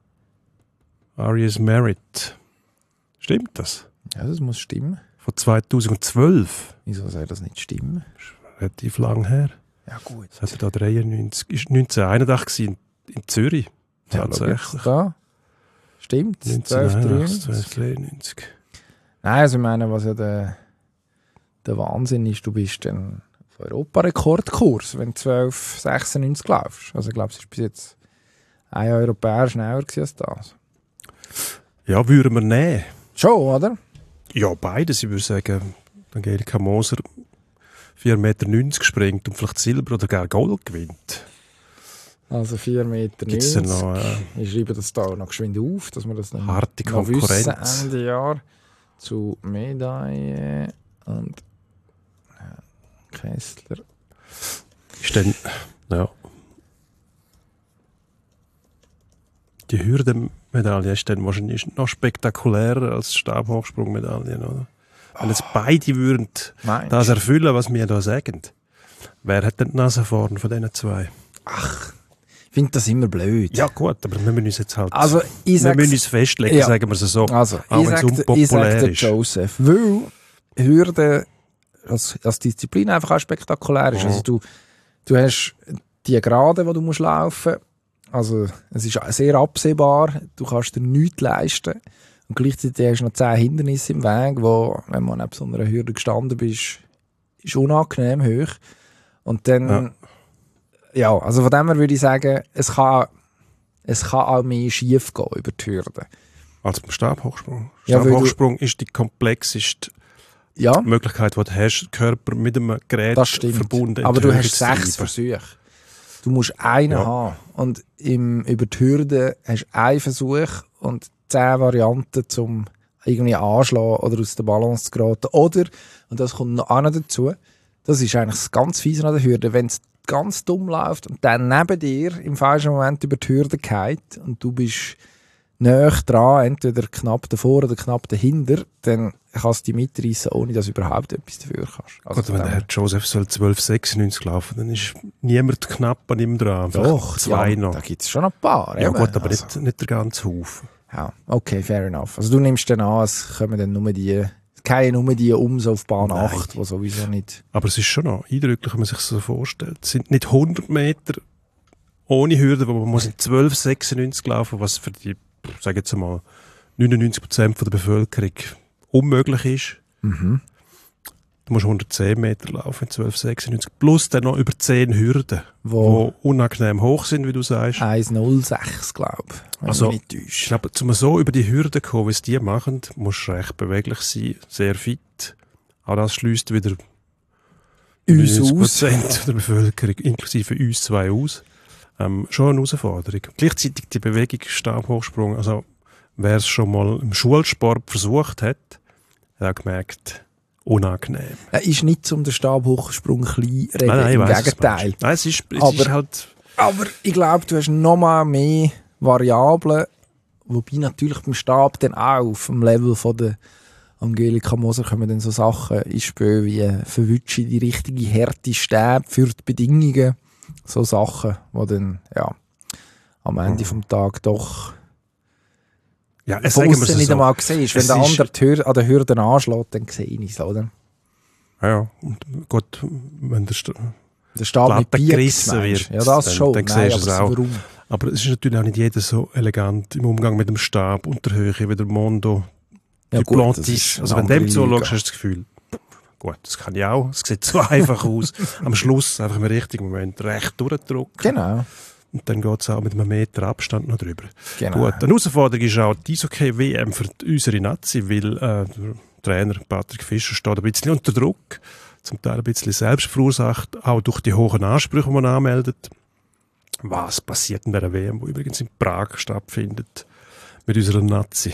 C: Arias Merit. Stimmt das?
A: Ja, das muss stimmen.
C: Von zweitausendzwölf.
A: Wieso soll das nicht stimmen?
C: Relativ lang her.
A: Ja gut.
C: Das hat er da dreiundneunzig. Ist neunzehnhunderteinundachtzig in, in Zürich.
A: Ja,
C: Tatsächlich.
A: schau, da. Stimmt. zwölf
C: neunzehnhunderteinundachtzig,
A: dreiundneunzig.
C: zwölf dreiundneunzig.
A: Nein, also ich meine, was ja der, der Wahnsinn ist, du bist dann auf Europarekordkurs, wenn du zwölf sechsundneunzig laufst. Also ich glaube, es ist bis jetzt ein Europäer schneller gewesen als das.
C: Ja, würden wir nehmen.
A: Schon, oder?
C: Ja, beides. Ich würde sagen, Angelika Moser vier Meter neunzig springt und vielleicht Silber oder gar Gold gewinnt.
A: Also vier Meter
C: Gibt es ja
A: neunzig.
C: noch äh,
A: Ich schreibe das da noch geschwind auf, dass wir das dann
C: harte
A: noch wissen
C: Konkurrenz?
A: Ende Jahr zu Medaille und ja, Kessler.
C: Ist dann, ja. Die Hürdenmedaille ist dann wahrscheinlich noch spektakulärer als die Stabhochsprungmedaillen, oder? Wenn jetzt beide würden
A: Meinst
C: das
A: du?
C: erfüllen, was wir da sagen, wer hat denn die Nase vorn von diesen zwei?
A: Ich finde das immer blöd.
C: Ja gut, aber wir müssen uns jetzt halt...
A: Also ich
C: wir
A: sag's,
C: müssen uns festlegen,
A: Ja.
C: sagen wir es so.
A: also,
C: auch
A: ich
C: wenn es
A: sag, ich
C: unpopulär
A: sag der
C: ist.
A: Joseph, weil Hürde als, als Disziplin einfach auch spektakulär ist.
C: Mhm.
A: Also du, du hast die Gerade, die du musst laufen musst. Also es ist sehr absehbar, du kannst dir nichts leisten. Und gleichzeitig hast du noch zehn Hindernisse im Weg, wo, wenn man neben so einer Hürde gestanden bist, ist unangenehm hoch. Und dann, ja,
C: Ja.
A: also von dem her würde ich sagen, es kann, es kann auch mehr schief gehen über die Hürde.
C: Als beim Stabhochsprung.
A: Ja, weil du-
C: Stabhochsprung ist die komplexeste
A: Ja,
C: Möglichkeit, die du hast, den Körper mit einem Gerät
A: das stimmt.
C: verbunden
A: Aber du
C: in die
A: hast
C: Höhe zu
A: sechs
C: treiben.
A: Versuche. Du musst einen
C: Ja.
A: haben. Und im, über die Hürde hast du einen Versuch und zehn Varianten, um irgendwie anschlagen oder aus der Balance zu geraten. Oder, und das kommt noch einer dazu, das ist eigentlich das ganz Fiese an der Hürde, wenn es ganz dumm läuft und dann neben dir im falschen Moment über die Hürde geht und du bist näher dran, entweder knapp davor oder knapp dahinter, dann kannst du dich mitreißen, ohne dass du überhaupt etwas dafür kannst. Also
C: Gut, wenn
A: von
C: der
A: dem
C: Herr Joseph soll zwölf sechsundneunzig laufen, dann ist niemand knapp an ihm dran. Vielleicht
A: Doch,
C: zwei
A: ja,
C: noch.
A: da gibt es schon ein paar.
C: Ja
A: eben.
C: gut, aber
A: also,
C: nicht, nicht der ganze Haufen.
A: Ja, okay, fair enough. Also du nimmst dann an, es kommen dann nur die, keine nur die um so auf Bahn
C: Nein.
A: acht, die sowieso nicht...
C: Aber es ist schon noch eindrücklich, wenn man sich das so vorstellt. Es sind nicht hundert Meter ohne Hürde, wo man muss in zwölf sechsundneunzig laufen, was für die, sage jetzt mal, neunundneunzig Prozent von der Bevölkerung unmöglich ist.
A: Mhm.
C: Du musst hundertzehn Meter laufen in zwölf sechsundneunzig. Plus dann noch über zehn Hürden,
A: Wo
C: die unangenehm hoch sind, wie du sagst.
A: eins null sechs, glaube ich. Wenn
C: Also,
A: ich mich nicht
C: Ich
A: täusche.
C: glaube, um so über die Hürden zu kommen, wie es die machen, musst du recht beweglich sein, sehr fit. Auch das schließt wieder
A: Uns
C: neunzig
A: aus.
C: Prozent der Bevölkerung, inklusive uns zwei, aus. Ähm, schon eine Herausforderung. Gleichzeitig die Bewegung Stabhochsprung, also wer es schon mal im Schulsport versucht hat, hat auch gemerkt, unangenehm.
A: Er ist nicht zum den Stabhochsprung klein reden,
C: Nein, nein, ich
A: im
C: weiss, was du
A: Gegenteil.
C: meinst. Nein, es ist, es
A: Aber-
C: ist halt...
A: Aber ich glaube, du hast noch mal mehr Variablen, wobei natürlich beim Stab dann auch auf dem Level von der Angelika Moser kommen dann so Sachen ins Spiel wie verwünsche die richtige Härte Stäbe für die Bedingungen. so Sachen, die dann ja, am Ende vom Tag doch
C: Ja, es
A: von
C: sagen wir
A: aussen
C: es
A: nicht
C: so.
A: einmal siehst. Wenn
C: Es
A: der
C: ist-
A: andere die Hür- an der Hürde anschlägt, dann sehe ich es, oder?
C: Ja, und Gott, wenn der St-
A: Der Stab mit
C: Platte
A: Bier
C: gerissen wird,
A: Ja, das
C: dann-
A: schon.
C: dann
A: Nein,
C: siehst du
A: aber
C: es auch.
A: warum?
C: Aber es ist natürlich auch nicht jeder so elegant im Umgang mit dem Stab und der Höhe wie der Mondo.
A: Ja,
C: Die
A: gut,
C: Plantis.
A: das ist
C: Also
A: eine
C: wenn du dem
A: andere
C: zuschaust,
A: Liga.
C: hast du das Gefühl, gut, das kann ich auch. Es sieht so einfach aus. Am Schluss einfach im richtigen Moment recht durchdrücken.
A: Genau.
C: Und dann geht es auch mit einem Meter Abstand noch drüber.
A: genau.
C: Gut, eine Herausforderung ist auch die Eishockey-W M für unsere Nazi, weil äh, der Trainer Patrick Fischer steht ein bisschen unter Druck, zum Teil ein bisschen selbst verursacht, auch durch die hohen Ansprüche, die man anmeldet. Was passiert in der W M, die übrigens in Prag stattfindet, mit unserer Nazi?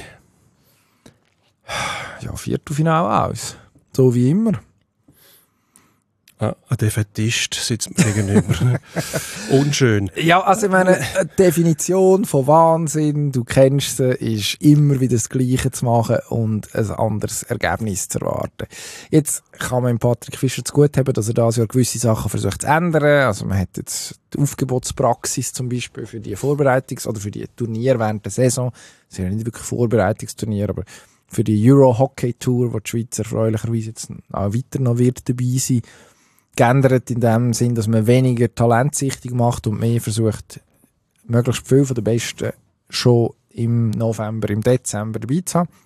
A: Ja, Viertelfinale aus. So wie immer.
C: Ah, ein Defetist sitzt mir gegenüber. Unschön.
A: Ja, also ich meine, eine Definition von Wahnsinn, du kennst sie, ist immer wieder das Gleiche zu machen und ein anderes Ergebnis zu erwarten. Jetzt kann man Patrick Fischer zu gut haben, dass er da Jahr gewisse Sachen versucht zu ändern. Also man hat jetzt die Aufgebotspraxis zum Beispiel für die Vorbereitungs- oder für die Turniere während der Saison. Das sind ja nicht wirklich Vorbereitungsturniere, aber für die Euro Hockey Tour, wo die Schweiz erfreulicherweise jetzt auch weiter noch wird dabei sein, geändert in dem Sinn, dass man weniger talentsichtig macht und mehr versucht, möglichst viel von den Besten schon im November, im Dezember dabei zu haben.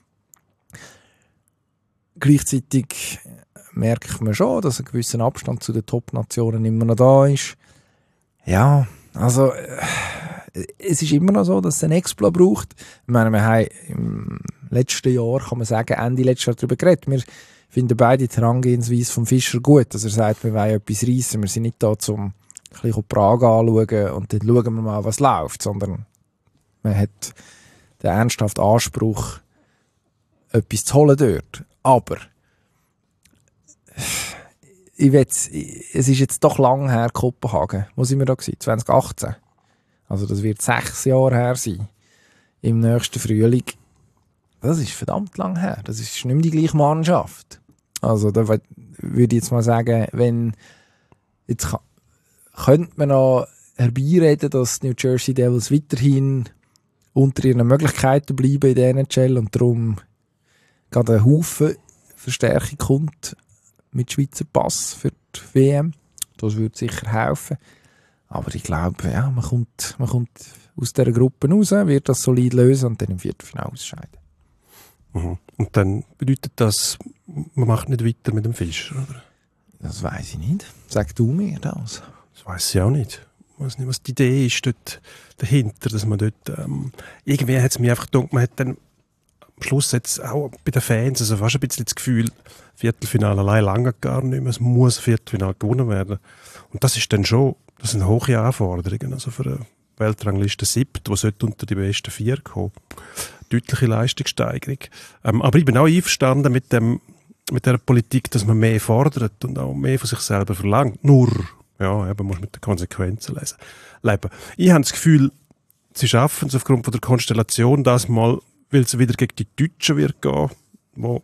A: Gleichzeitig merkt man schon, dass ein gewisser Abstand zu den Top-Nationen immer noch da ist. Ja, also äh, es ist immer noch so, dass es einen Explo braucht. Ich meine, wir haben im letzten Jahr, kann man sagen, Ende letztes Jahr darüber geredet. Wir finden beide die Herangehensweise vom Fischer gut, dass er sagt, wir wollen etwas reissen. Wir sind nicht da, um ein bisschen Prag anzuschauen und dann schauen wir mal, was läuft, sondern man hat den ernsthaften Anspruch, etwas zu holen dort. Aber ich weiß, es ist jetzt doch lang her, Kopenhagen. Wo sind wir da gewesen? zwanzig achtzehn. Also das wird sechs Jahre her sein. Im nächsten Frühling. Das ist verdammt lang her. Das ist nicht mehr die gleiche Mannschaft. Also da würde ich jetzt mal sagen, wenn jetzt kann, könnte man noch herbeireden, dass die New Jersey Devils weiterhin unter ihren Möglichkeiten bleiben in der N H L und darum gerade ein Haufen Verstärkung kommt mit Schweizer Pass für die W M. Das würde sicher helfen. Aber ich glaube, ja, man kommt, man kommt aus dieser Gruppe raus, wird das solid lösen und dann im Viertelfinale ausscheiden.
C: Mhm. Und dann bedeutet das, man macht nicht weiter mit dem Fischer, oder?
A: Das weiss ich nicht. Sag du mir das.
C: Das weiss ich auch nicht. Ich weiss nicht, was die Idee ist dort dahinter, dass man dort, ähm, irgendwie hat es mir einfach gedacht, man hat dann am Schluss jetzt auch bei den Fans also fast ein bisschen das Gefühl, Viertelfinale allein lange gar nicht mehr, es muss ein Viertelfinale gewonnen werden. Und das ist dann schon, das sind hohe Anforderungen, also für eine Weltrangliste siebte, die sollte unter die besten vier kommen. Deutliche Leistungssteigerung. Ähm, aber ich bin auch einverstanden mit, dem, mit der Politik, dass man mehr fordert und auch mehr von sich selber verlangt. Nur, ja, eben, muss mit den Konsequenzen lesen, leben. Ich habe das Gefühl, sie schaffen es aufgrund von der Konstellation, das mal, weil es wieder gegen die Deutschen wird gehen, wo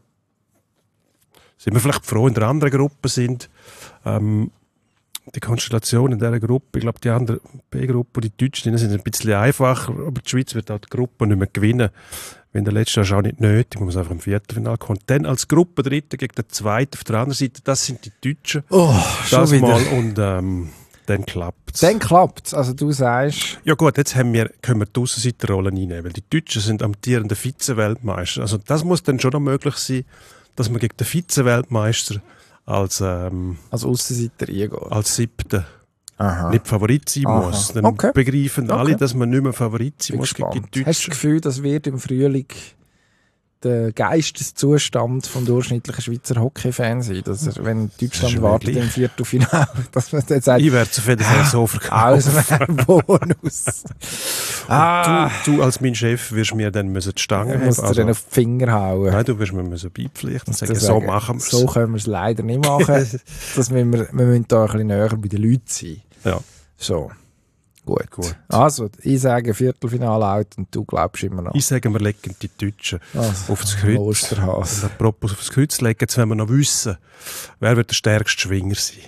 C: sind wir vielleicht froh in der anderen Gruppe sind. Ähm, die Konstellation in dieser Gruppe, ich glaube, die andere B-Gruppe, die Deutschen, sind ein bisschen einfacher, aber die Schweiz wird auch die Gruppe nicht mehr gewinnen. Wenn der letzte Jahr auch nicht nötig, man muss einfach im Viertelfinale kommen. Dann als Gruppe Dritte gegen den Zweiten auf der anderen Seite, das sind die Deutschen.
A: Oh,
C: das
A: schon wieder.
C: mal und ähm, dann klappt es.
A: Dann klappt es. Also du sagst...
C: Ja gut, jetzt haben wir, können wir die Aussenseiterrolle einnehmen, weil die Deutschen sind amtierende Vize-Weltmeister. Also das muss dann schon noch möglich sein, dass man gegen den Vize-Weltmeister als, ähm,
A: als Aussenseiter eingehen.
C: als Siebter
A: Aha.
C: nicht Favorit sein
A: Aha.
C: muss. Dann
A: Okay.
C: begreifen alle,
A: Okay.
C: dass man nicht mehr Favorit sein
A: Bin
C: muss gegen
A: gespannt.
C: die
A: Hast du das
C: Deutschen.
A: Gefühl, das wird im Frühling der Geisteszustand vom durchschnittlichen Schweizer Hockey-Fan sein, dass er, wenn Deutschland
C: schon
A: wartet
C: möglich.
A: im Viertelfinale, dass man dann sagt,
C: Ich werde es auf jeden Fall so verkaufen.
A: alles wäre ein Bonus. ah,
C: Du, du als mein Chef wirst mir dann müssen die Stange
A: ich
C: haben.
A: muss dir dann auf die Finger hauen.
C: Nein, du wirst mir müssen beipflichten und sagen,
A: Das
C: so
A: sagen,
C: machen wir es.
A: So können wir es leider nicht machen. dass wir, wir müssen da ein bisschen näher bei den Leuten sein.
C: Ja.
A: So, gut.
C: Gut.
A: Also, ich sage Viertelfinale out und du glaubst immer noch.
C: Ich sage, wir legen die Deutschen
A: Also,
C: aufs Kreuz.
A: Osterhase.
C: Und apropos aufs Kreuz legen, jetzt wollen wir noch wissen, wer wird der stärkste Schwinger sein?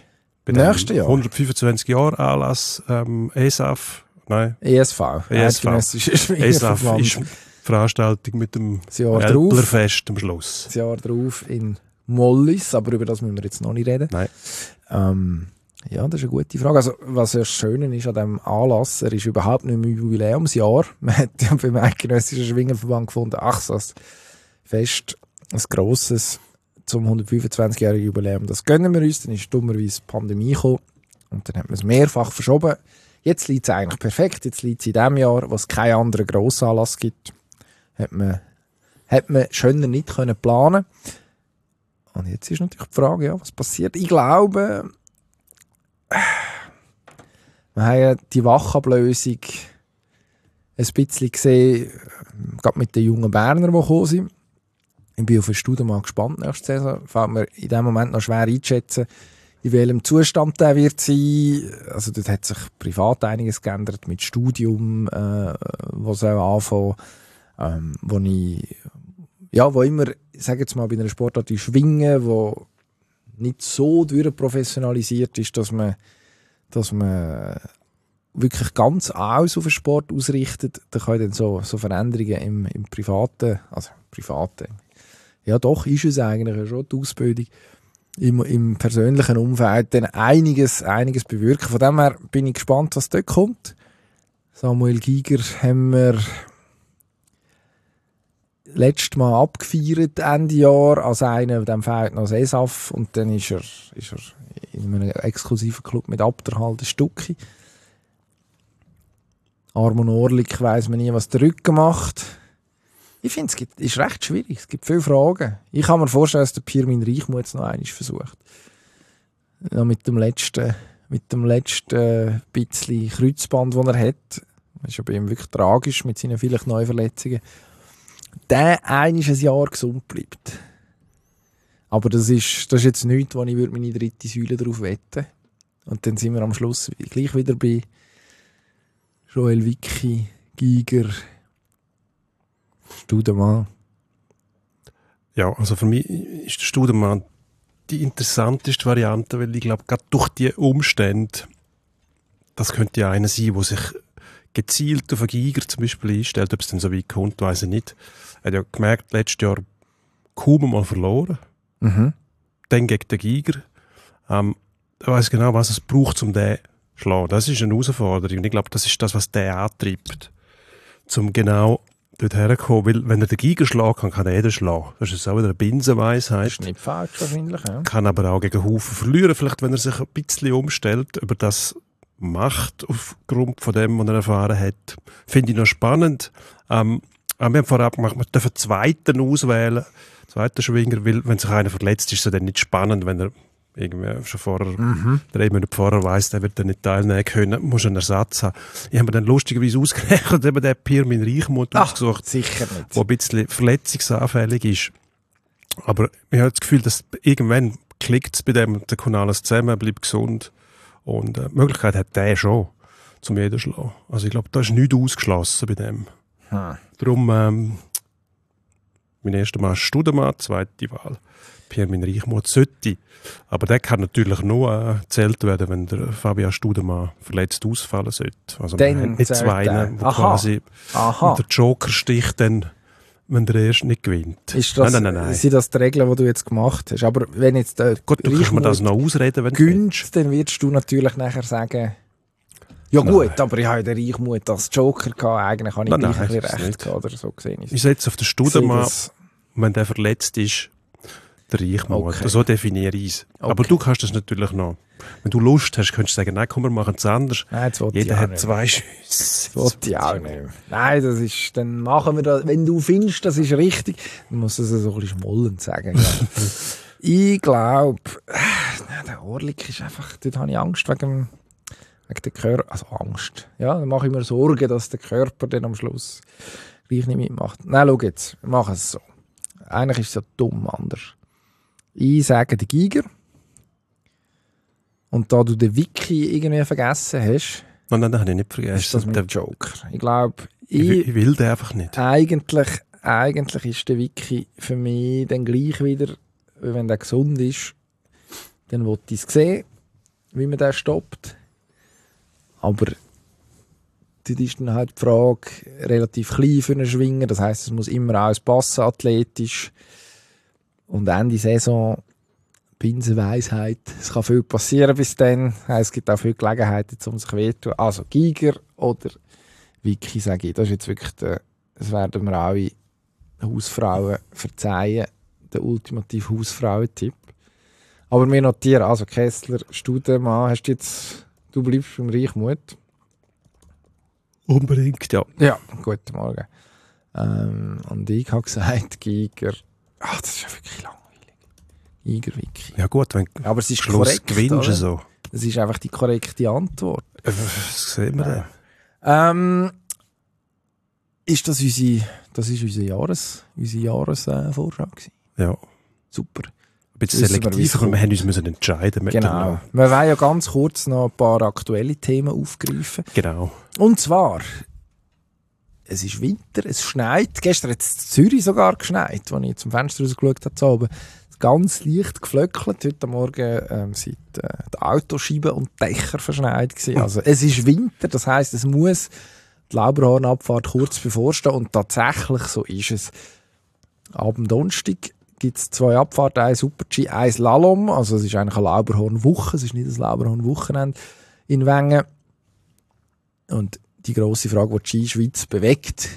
C: Bei dem
A: Nächstes Jahr?
C: hundertfünfundzwanzig Jahre Anlass, ähm, E S A F, nein,
A: E S V.
C: E S V.
A: Eidgenössische
C: E S A F
A: Schwingerverband.
C: ist Veranstaltung mit dem
A: Das Jahr drauf.
C: Älplerfest am Schluss.
A: Das Jahr drauf in Mollis, aber über das müssen wir jetzt noch nicht reden.
C: Nein.
A: Ähm, ja, das ist eine gute Frage. Also, was ja schön ist an diesem Anlass, er ist überhaupt nicht im Jubiläumsjahr. Man hat ja beim Eidgenössischen Schwingerverband gefunden, ach, so ein Fest, ein grosses zum hundertfünfundzwanzigjährigen Jubiläum, das gönnen wir uns. Dann ist dummerweise die Pandemie gekommen und dann hat man es mehrfach verschoben. Jetzt liegt es eigentlich perfekt. Jetzt liegt es in dem Jahr, wo es keinen anderen Grossanlass gibt. Hat man, hat man schöner nicht können planen. Und jetzt ist natürlich die Frage, ja, was passiert? Ich glaube, wir haben ja die Wachablösung ein bisschen gesehen, gerade mit den jungen Bernern, die gekommen sind. Ich bin auf den Studium gespannt nächste Saison. Fällt mir in dem Moment noch schwer einzuschätzen, in welchem Zustand der wird sein. Also dort hat sich privat einiges geändert mit Studium, äh, was soll anfangen, ähm, wo ich, ja, wo immer, ich sage jetzt mal, bei einer Sportart wie Schwingen, wo nicht so durchprofessionalisiert ist, dass man, dass man wirklich ganz alles auf den Sport ausrichtet, da können dann so, so Veränderungen im, im privaten, also privaten, ja doch, ist es eigentlich schon die Ausbildung im, im persönlichen Umfeld dann einiges, einiges bewirken. Von dem her bin ich gespannt, was dort kommt. Samuel Giger haben wir letztes Mal abgefeiert, Ende Jahr, als einer, dem fehlt noch das E S A F und dann ist er, ist er in einem exklusiven Club mit Abderhalt ein Stückchen. Armon Orlik weiss man nie, was der Rücken macht. Ich finde, es ist recht schwierig. Es gibt viele Fragen. Ich kann mir vorstellen, dass der Pirmin Reichmuth jetzt noch einmal versucht. Ja, mit dem letzten, mit dem letzten bisschen Kreuzband, das er hat. Das ist ja bei ihm wirklich tragisch mit seinen vielleicht neuen Verletzungen. Der einmal ein Jahr gesund bleibt. Aber das ist, das ist jetzt nichts, wo ich meine dritte Säule drauf wetten. Und dann sind wir am Schluss gleich wieder bei Joel Wicki, Giger, Studemann.
C: Ja, also für mich ist der Studemann die interessanteste Variante, weil ich glaube, gerade durch die Umstände, das könnte ja einer sein, der sich gezielt auf einen Giger zum Beispiel einstellt. Ob es dann so weit kommt, weiss ich nicht. Er hat ja gemerkt, letztes Jahr kaum mal verloren.
A: Mhm.
C: Dann gegen den Giger. Ähm, er weiss genau, was es braucht, um den zu schlagen. Das ist eine Herausforderung. Und ich glaube, das ist das, was den antreibt. Um genau dort herzukommen. Weil, wenn er den Giger schlägt, kann, kann er jeden schlagen. Das ist auch wieder eine Binsenweisheit.
A: Das ist nicht falsch, wahrscheinlich. Ja.
C: Kann aber auch gegen Haufen verlieren. Vielleicht, wenn er sich ein bisschen umstellt, über das macht, aufgrund von dem, was er erfahren hat. Finde ich noch spannend. Ähm, wir haben vorab gemacht, wir dürfen einen zweiten auswählen, zweiten Schwinger, weil, wenn sich einer verletzt, ist es dann nicht spannend, wenn er irgendwie schon vorher, mhm. drei Monate vorher weiss, der wird dann nicht teilnehmen können, muss einen Ersatz haben. Ich habe mir dann lustigerweise ausgerechnet, eben den Pirmin Reichmuth ausgesucht,
A: sicher nicht.
C: der ein bisschen verletzungsanfällig ist. Aber ich habe das Gefühl, dass irgendwann klickt es bei dem, der kommt alles zusammen, bleibt gesund. Und äh, die Möglichkeit hat der schon, zum jeden zu schlagen. Also ich glaube, da ist nichts ausgeschlossen bei dem. Hm. Darum, ähm, mein erster Mal ist Studemann, zweite Wahl. Pirmin Reichmuth sollte. Aber der kann natürlich nur äh, gezählt werden, wenn der Fabian Studemann verletzt ausfallen sollte. Also man hat nicht zwei, die quasi
A: Aha.
C: der Joker sticht, dann, wenn der erste nicht gewinnt.
A: Ist das,
C: nein, nein, nein, nein.
A: Sind das die Regeln, die du jetzt gemacht hast? Aber wenn jetzt der
C: Gut, du kannst mir das noch ausreden, wenn
A: gönnt, dann wirst du natürlich nachher sagen, ja gut, nein. aber ich habe den Reichmuth als Joker gehabt, eigentlich habe ich
C: nein,
A: gleich
C: nein,
A: ein bisschen recht
C: nicht.
A: gehabt, oder so gesehen.
C: Ich setze auf den Studemann, wenn der verletzt ist, der Reichmuth. Okay. So definiere ich es. Okay. Aber du kannst das natürlich noch. Wenn du Lust hast, könntest du sagen, nein, komm, wir machen es anders.
A: Nein,
C: Jeder hat
A: nicht.
C: zwei Schüsse.
A: Das wollte ich auch nicht. Nein, das ist, dann machen wir das. Wenn du findest, das ist richtig, dann musst du es so ein bisschen schmollend sagen. Ja. Ich glaube, der Orlik ist einfach, dort habe ich Angst wegen, wegen der Körper, also Angst. Ja, dann mache ich mir Sorgen, dass der Körper dann am Schluss gleich nicht mitmacht. Nein, schau jetzt, wir machen es so. Eigentlich ist es ja dumm anders. Ich sage den Giger. Und da du den Wiki irgendwie vergessen hast,
C: nein, nein, den habe ich nicht vergessen.
A: ist das mit
C: der
A: Joker. Ich glaube,
C: ich, ich, ich will den einfach nicht.
A: Eigentlich, eigentlich ist der Wiki für mich dann gleich wieder, wenn der gesund ist, dann will ich es sehen. wie man den stoppt. Aber dort ist dann halt die Frage, relativ klein für einen Schwinger. Das heisst, es muss immer alles passen, athletisch. Und Ende Saison, Binsenweisheit, es kann viel passieren bis dann. Es gibt auch viele Gelegenheiten, um sich wehtun. Also Giger oder Vicky, sage ich. Das ist jetzt wirklich der, das werden wir alle Hausfrauen verzeihen, der ultimative Hausfrauentipp. Aber wir notieren, also Kessler, Studemann, hast du jetzt, du bleibst beim Reichmuth?
C: Unbedingt, ja.
A: Ja, guten Morgen. Ähm, und ich habe gesagt, Giger, ach, das ist ja wirklich langweilig. Giger, Vicky.
C: Ja gut, wenn du
A: Aber es ist
C: Schluss
A: korrekt,
C: gewinnst,
A: oder?
C: so.
A: Das ist einfach die korrekte Antwort.
C: Das sehen wir dann.
A: Ähm, ist das unsere, das ist unsere Jahres, unsere Jahresvorschau gewesen?
C: Ja.
A: Super.
C: Ein bisschen
A: Wissen wir,
C: selektiv,
A: wie's
C: aber wir
A: kommt.
C: haben uns müssen entscheiden mit
A: Genau. Wir wollen ja ganz kurz noch ein paar aktuelle Themen aufgreifen.
C: Genau.
A: Und zwar, es ist Winter, es schneit. Gestern hat es in Zürich sogar geschneit, als ich zum Fenster rausgeschaut habe. Oben. Ganz leicht geflöckelt. Heute Morgen ähm, sind äh, die Autoscheiben und die Dächer verschneit gewesen. Also es ist Winter, das heisst, es muss die Lauberhornabfahrt kurz bevorstehen. Und tatsächlich, so ist es. Ab dem Donnerstag gibt es zwei Abfahrten, ein Super-G, ein Slalom. Also es ist eigentlich eine Lauberhorn-Woche, es ist nicht ein Lauberhorn-Wochenende in Wengen. Und die grosse Frage, die die Ski-Schweiz bewegt,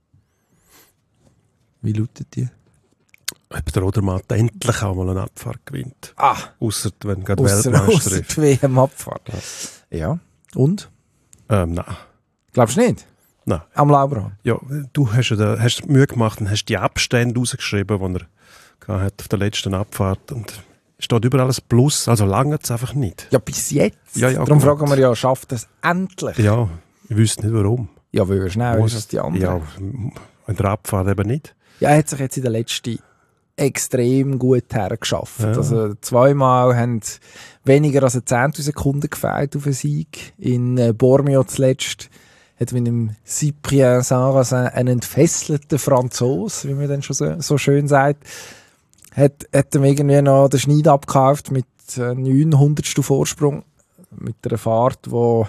A: wie lautet die?
C: Ob der Odermatt endlich auch mal eine Abfahrt gewinnt.
A: Ah,
C: Ausser wenn gerade
A: ausser,
C: Weltmeister
A: ausser
C: ist.
A: die W M-Abfahrt. Ja. ja, und?
C: Ähm, nein.
A: Glaubst du nicht?
C: Nein.
A: Am Lauberhorn?
C: Ja, du hast, ja da, hast Mühe gemacht und hast die Abstände rausgeschrieben, die er gehabt hat auf der letzten Abfahrt. Und steht überall ein Plus, also lange es einfach nicht.
A: Ja, bis jetzt.
C: Ja, ja,
A: Darum
C: gut.
A: fragen wir ja, schafft es endlich?
C: Ja, ich wüsste nicht warum.
A: Ja, weil er schneller
C: Muss-
A: ist als die anderen.
C: Ja, in der Abfahrt eben nicht.
A: Ja, er hat sich jetzt in der letzten extrem gut hergeschafft.
C: Ja.
A: Also zweimal haben weniger als eine Zehntelsekunde gefehlt auf einen Sieg. In äh, Bormio zuletzt hat mit dem Cyprien Sarrazin einen entfesselten Franzos, wie man dann schon so, so schön sagt, hat, hat ihm irgendwie noch den Schneid abgekauft mit äh, neunhundertstel Vorsprung, mit einer Fahrt, wo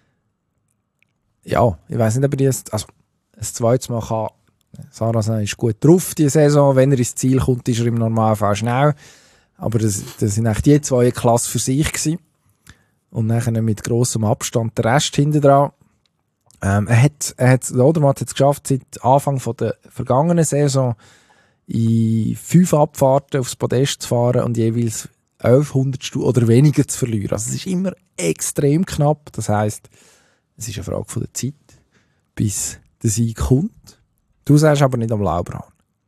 A: ja, ich weiß nicht, ob er das, also ein zweites Mal kann. Sarrazin ist gut drauf diese Saison. Wenn er ins Ziel kommt, ist er im Normalfall schnell. Aber das, das sind eigentlich die zwei eine Klasse für sich gewesen. Und nachher mit grossem Abstand der Rest hinten dran. Ähm, er hat, er hat, der Odermatt hat es geschafft, seit Anfang von der vergangenen Saison in fünf Abfahrten aufs Podest zu fahren und jeweils elf Hundertstel oder weniger zu verlieren. Also es ist immer extrem knapp. Das heisst, es ist eine Frage von der Zeit, bis der Sieg kommt. Du sagst aber nicht am Lauberhorn.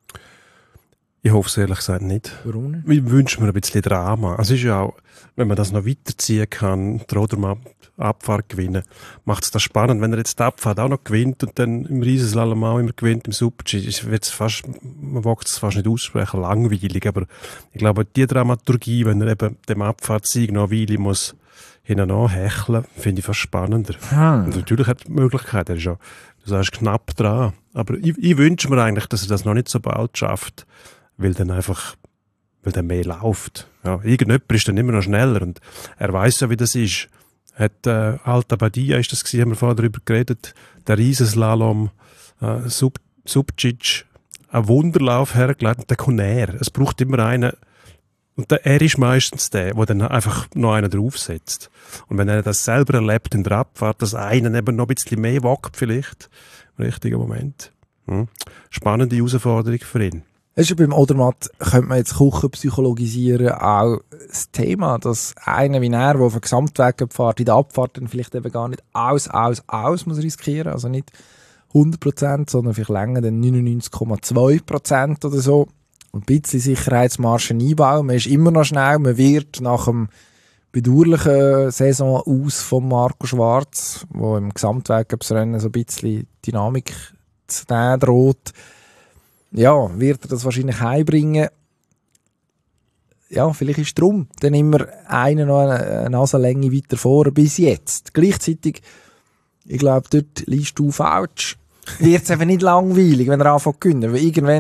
C: Ich hoffe es ehrlich gesagt nicht.
A: Warum nicht?
C: Ich wünsche mir ein bisschen Drama. Es ist ja auch, wenn man das noch weiterziehen kann, der Odermatt Abfahrt gewinnen, macht es das spannend. Wenn er jetzt die Abfahrt auch noch gewinnt und dann im Riesenslalom auch immer gewinnt, im Super-G, wird's fast, man wagt es fast nicht aussprechen, langweilig. Aber ich glaube, die Dramaturgie, wenn er eben dem Abfahrtssieg noch eine Weile muss hinten anhecheln, finde ich fast spannender.
A: Hm.
C: Und natürlich hat er die Möglichkeit, er ist ja, du sagst, knapp dran. Aber ich, ich wünsche mir eigentlich, dass er das noch nicht so bald schafft, weil dann einfach, weil dann mehr läuft. Ja, irgendjemand ist dann immer noch schneller und er weiß ja, wie das ist. Hat, äh, Alta Badia ist das gewesen, haben wir vorher darüber geredet, der Riesenslalom, äh, Sub, Subcic, einen Wunderlauf hergelegt und der kommt näher. Es braucht immer einen, und der, er ist meistens der, der dann einfach noch einen draufsetzt. Und wenn er das selber erlebt in der Abfahrt, dass einen eben noch ein bisschen mehr wagt vielleicht, im richtigen Moment. Hm. Spannende Herausforderung für ihn.
A: Weißt du, beim Odermatt könnte man jetzt Kuchen psychologisieren, auch das Thema, dass einer wie er, der auf den Gesamtweg fährt, in der Abfahrt dann vielleicht eben gar nicht aus, aus, aus muss riskieren, also nicht hundert Prozent, sondern vielleicht länger dann neunundneunzig Komma zwei Prozent oder so. Und ein bisschen Sicherheitsmarschen einbauen. Man ist immer noch schnell, man wird nach dem bedauerlichen Saison aus von Marco Schwarz, wo im Gesamtweltcuprennen so ein bisschen Dynamik zu nehmen droht, ja, wird er das wahrscheinlich heimbringen. Ja, vielleicht ist drum dann immer einer noch eine Nasenlänge weiter vor bis jetzt. Gleichzeitig, ich glaube, dort liegst du falsch. Wird es einfach nicht langweilig, wenn er anfängt zu gewinnen. Weil irgendwann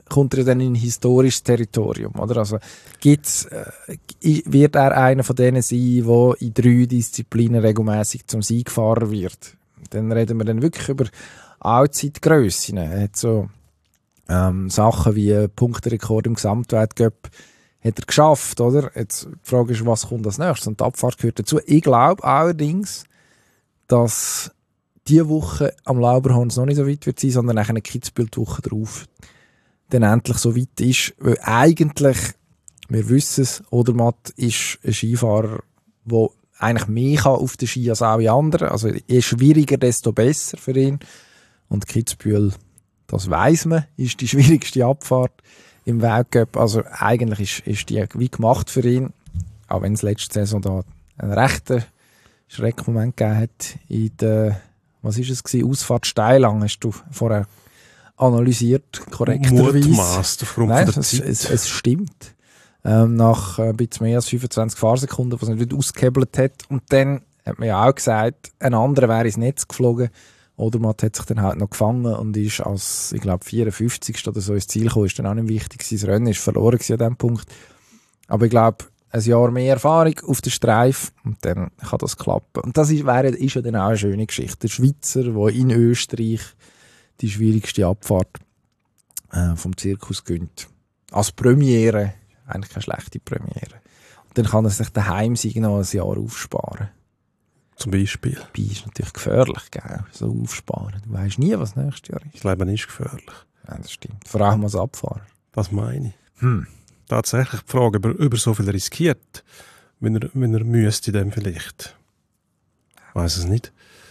A: kommt er dann in historisches Territorium, oder? Also gibt's, äh, wird er einer von denen sein, der in drei Disziplinen regelmäßig zum Siegfahrer wird? Dann reden wir dann wirklich über Allzeitgrössen. Er hat so ähm, Sachen wie Punkterekord im Gesamtweltcup hat er geschafft, oder? Jetzt die Frage ist, was kommt als nächstes? Und die Abfahrt gehört dazu. Ich glaube allerdings, dass diese Woche am Lauberhorn noch nicht so weit wird sein, sondern nachher eine Kitzbühel die Woche drauf dann endlich so weit ist. Weil eigentlich, wir wissen es, Odermatt ist ein Skifahrer, der eigentlich mehr kann auf den Ski als alle anderen. Also je schwieriger, desto besser für ihn. Und Kitzbühel, das weiss man, ist die schwierigste Abfahrt im Weltcup. Also eigentlich ist, ist die wie gemacht für ihn. Auch wenn es letzte Saison da einen rechten Schreckmoment gegeben hat in der, was ist es gewesen, Ausfahrt Steilang, hast du vorher analysiert, korrekterweise.
C: Mutmaßt aufgrund
A: Nein,
C: der
A: es,
C: Zeit.
A: es, es stimmt. Ähm, nach äh, ein bisschen mehr als fünfundzwanzig Fahrsekunden, was er nicht ausgehebelt hat. Und dann hat man ja auch gesagt, ein anderer wäre ins Netz geflogen. Odermatt hat sich dann halt noch gefangen und ist als, ich glaube, vierundfünfzigste oder so ins Ziel gekommen. Ist dann auch nicht wichtig. Sein Rennen ist verloren an diesem Punkt. Aber ich glaube, ein Jahr mehr Erfahrung auf der Streif und dann kann das klappen. Und das ist, wäre, ist ja dann auch eine schöne Geschichte. Der Schweizer, der in Österreich die schwierigste Abfahrt äh, vom Zirkus gönnt. Als Premiere, eigentlich keine schlechte Premiere. Und dann kann er sich daheim noch ein Jahr aufsparen.
C: Zum Beispiel.
A: Dabei ist natürlich gefährlich, gell? So aufsparen. Du weißt nie, was nächstes Jahr ist.
C: Das Leben ist gefährlich.
A: Ja, das stimmt. Vor allem als Abfahrer.
C: Das meine ich.
A: Hm.
C: Tatsächlich die Frage, ob er, ob er so viel riskiert, wenn er, wenn er müsste, dann vielleicht. Ich weiss es nicht.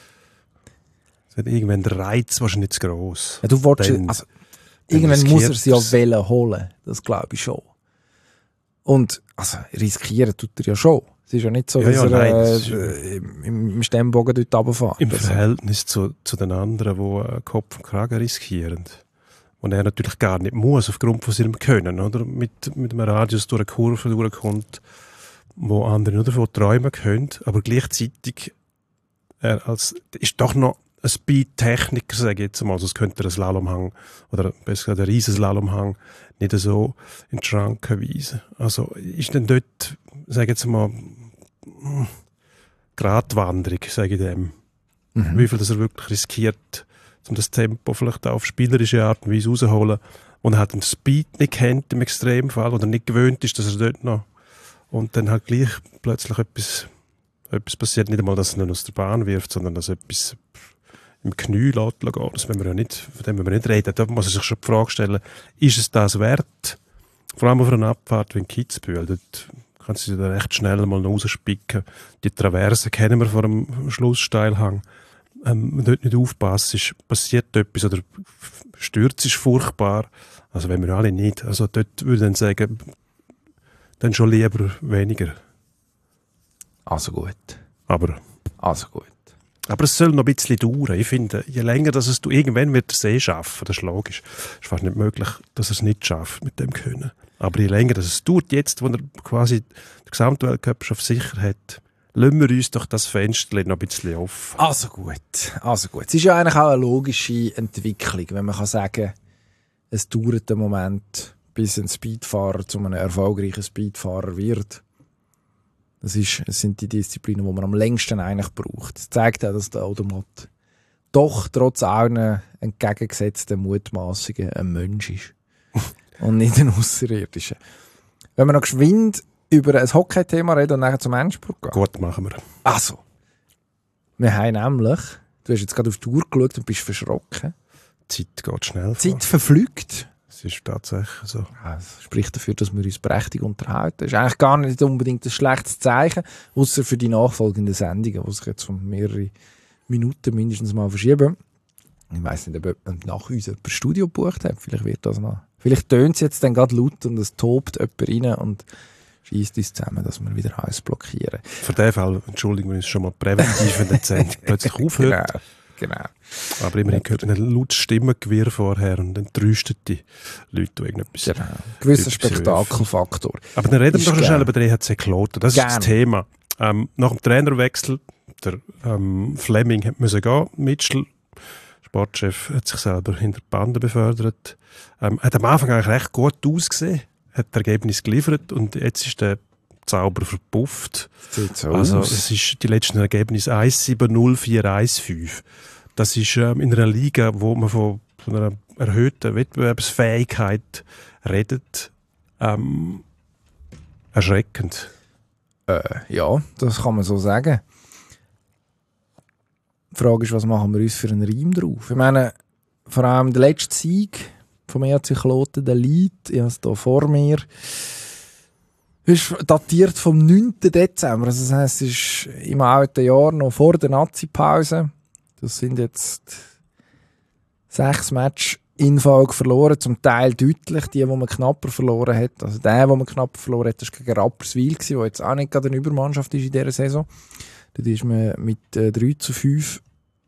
C: Es hat irgendwann der Reiz wahrscheinlich nicht zu gross.
A: Ja, du willst,
C: Dann-
A: also, irgendwann muss er sie ja
C: er's.
A: wollen holen. Das glaube ich schon. Und also, riskieren tut er ja schon. Es ist ja nicht so,
C: Ja,
A: dass
C: ja,
A: er
C: nein,
A: äh,
C: das ist-
A: im, im Stemmbogen dort runterfährt.
C: Im
A: Also,
C: Verhältnis zu, zu den anderen, die äh, Kopf und Kragen riskieren. Und er natürlich gar nicht muss, aufgrund von seinem Können. Oder? Mit, mit einem Radius durch eine Kurve durchkommt, wo andere nur davon träumen können. Aber gleichzeitig er als, ist doch noch ein Speed-Techniker, sage ich jetzt mal. Also es könnte ein Slalomhang oder besser gesagt ein Riesenslalomhang nicht so in die Schranken weisen. Also ist dann dort, sage ich jetzt mal, mm, Gratwanderung, sage ich dem.
A: Mhm.
C: Wie viel das er wirklich riskiert, um das Tempo vielleicht auch auf spielerische Art und Weise rauszuholen. Und er hat den Speed nicht kennt im Extremfall oder nicht gewöhnt ist, dass er dort noch und dann halt gleich plötzlich etwas, etwas passiert. Nicht einmal, dass er ihn aus der Bahn wirft, sondern dass etwas im Knie lässt gehen. Das wollen wir ja nicht, von dem wollen wir nicht reden. Da muss er sich schon die Frage stellen, ist es das wert? Vor allem auf einer Abfahrt wie in Kitzbühel. Dort kannst du da recht schnell mal noch rausspicken. Die Traverse kennen wir vor dem Schlusssteilhang. Ähm, wenn du dort nicht aufpasst, ist, passiert etwas oder Stürz ist furchtbar. Also wenn wir alle nicht. Also dort würde ich dann sagen, dann schon lieber weniger.
A: Also gut.
C: Aber,
A: Also gut.
C: aber es soll noch ein bisschen dauern. Ich finde, je länger dass es du irgendwann wird es eh schaffen, das ist logisch. Es ist fast nicht möglich, dass er es nicht schafft mit dem Können. Aber je länger dass es dauert, jetzt, wo er quasi den Gesamtweltcup schon auf sicher hat, lassen wir uns doch das Fenster noch ein bisschen offen.
A: Also gut. Also gut. Es ist ja eigentlich auch eine logische Entwicklung, wenn man kann sagen, es dauert einen Moment, bis ein Speedfahrer zu einem erfolgreichen Speedfahrer wird. Das, ist, das sind die Disziplinen, die man am längsten eigentlich braucht. Das zeigt auch, dass der Odermatt doch trotz allen entgegengesetzten Mutmaßungen ein Mensch ist. Und nicht ein Außerirdischer. Wenn wir noch geschwind über ein Hockey-Thema reden und nachher zum Endspurt gehen.
C: Gut, machen wir.
A: Also, wir haben nämlich, du hast jetzt gerade auf die Uhr geschaut und bist verschrocken.
C: Die Zeit geht schnell.
A: Die Zeit verfliegt.
C: Es ist tatsächlich so.
A: Ja, das spricht dafür, dass wir uns prächtig unterhalten. Das ist eigentlich gar nicht unbedingt ein schlechtes Zeichen, außer für die nachfolgenden Sendungen, die sich jetzt um mehrere Minuten mindestens mal verschieben. Ich weiss nicht, ob jemand nach uns jemand Studio gebucht hat. Vielleicht wird das noch. Vielleicht tönt es jetzt dann gerade laut und es tobt jemand rein und scheisst uns zusammen, dass wir wieder alles blockieren.
C: Für den Fall entschuldigen wir uns schon mal präventiv, wenn der Sendung plötzlich aufhört.
A: Genau. Genau.
C: Aber immerhin gehört ein lautes Stimmengewirr vorher und entrüstet die Leute, die irgendetwas...
A: Genau. Gewisser
C: Etwas
A: Spektakelfaktor.
C: Aber dann reden
A: Ist
C: wir doch noch schnell
A: gern.
C: über den E H C Kloten. Das
A: Gern.
C: ist das Thema. Ähm, nach dem Trainerwechsel, der ähm, Fleming hat müssen gehen, Mitchell, Sportchef hat sich selber hinter die Bande befördert. Ähm, hat am Anfang eigentlich recht gut ausgesehen, hat das Ergebnis geliefert und jetzt ist der Zauber verpufft.
A: Sieht so
C: also
A: aus.
C: es ist die letzten Ergebnisse eins sieben null vier eins fünf. Das ist ähm, in einer Liga, wo man von, von einer erhöhten Wettbewerbsfähigkeit redet, ähm, erschreckend.
A: Äh, ja, das kann man so sagen. Die Frage ist, was machen wir uns für einen Reim drauf? Ich meine, vor allem der letzte Sieg vom E H C Kloten, der Lied, ich habe es hier vor mir, ist datiert vom neunten Dezember. Also das heisst, es ist im alten Jahr noch vor der Nazi-Pause. Das sind jetzt sechs Matches in Folge verloren, zum Teil deutlich, die, die man knapper verloren hat. Also der, den man knapper verloren hat, das war gegen Rapperswil, der jetzt auch nicht gerade eine Übermannschaft ist in dieser Saison. Dort ist man mit äh, drei zu fünf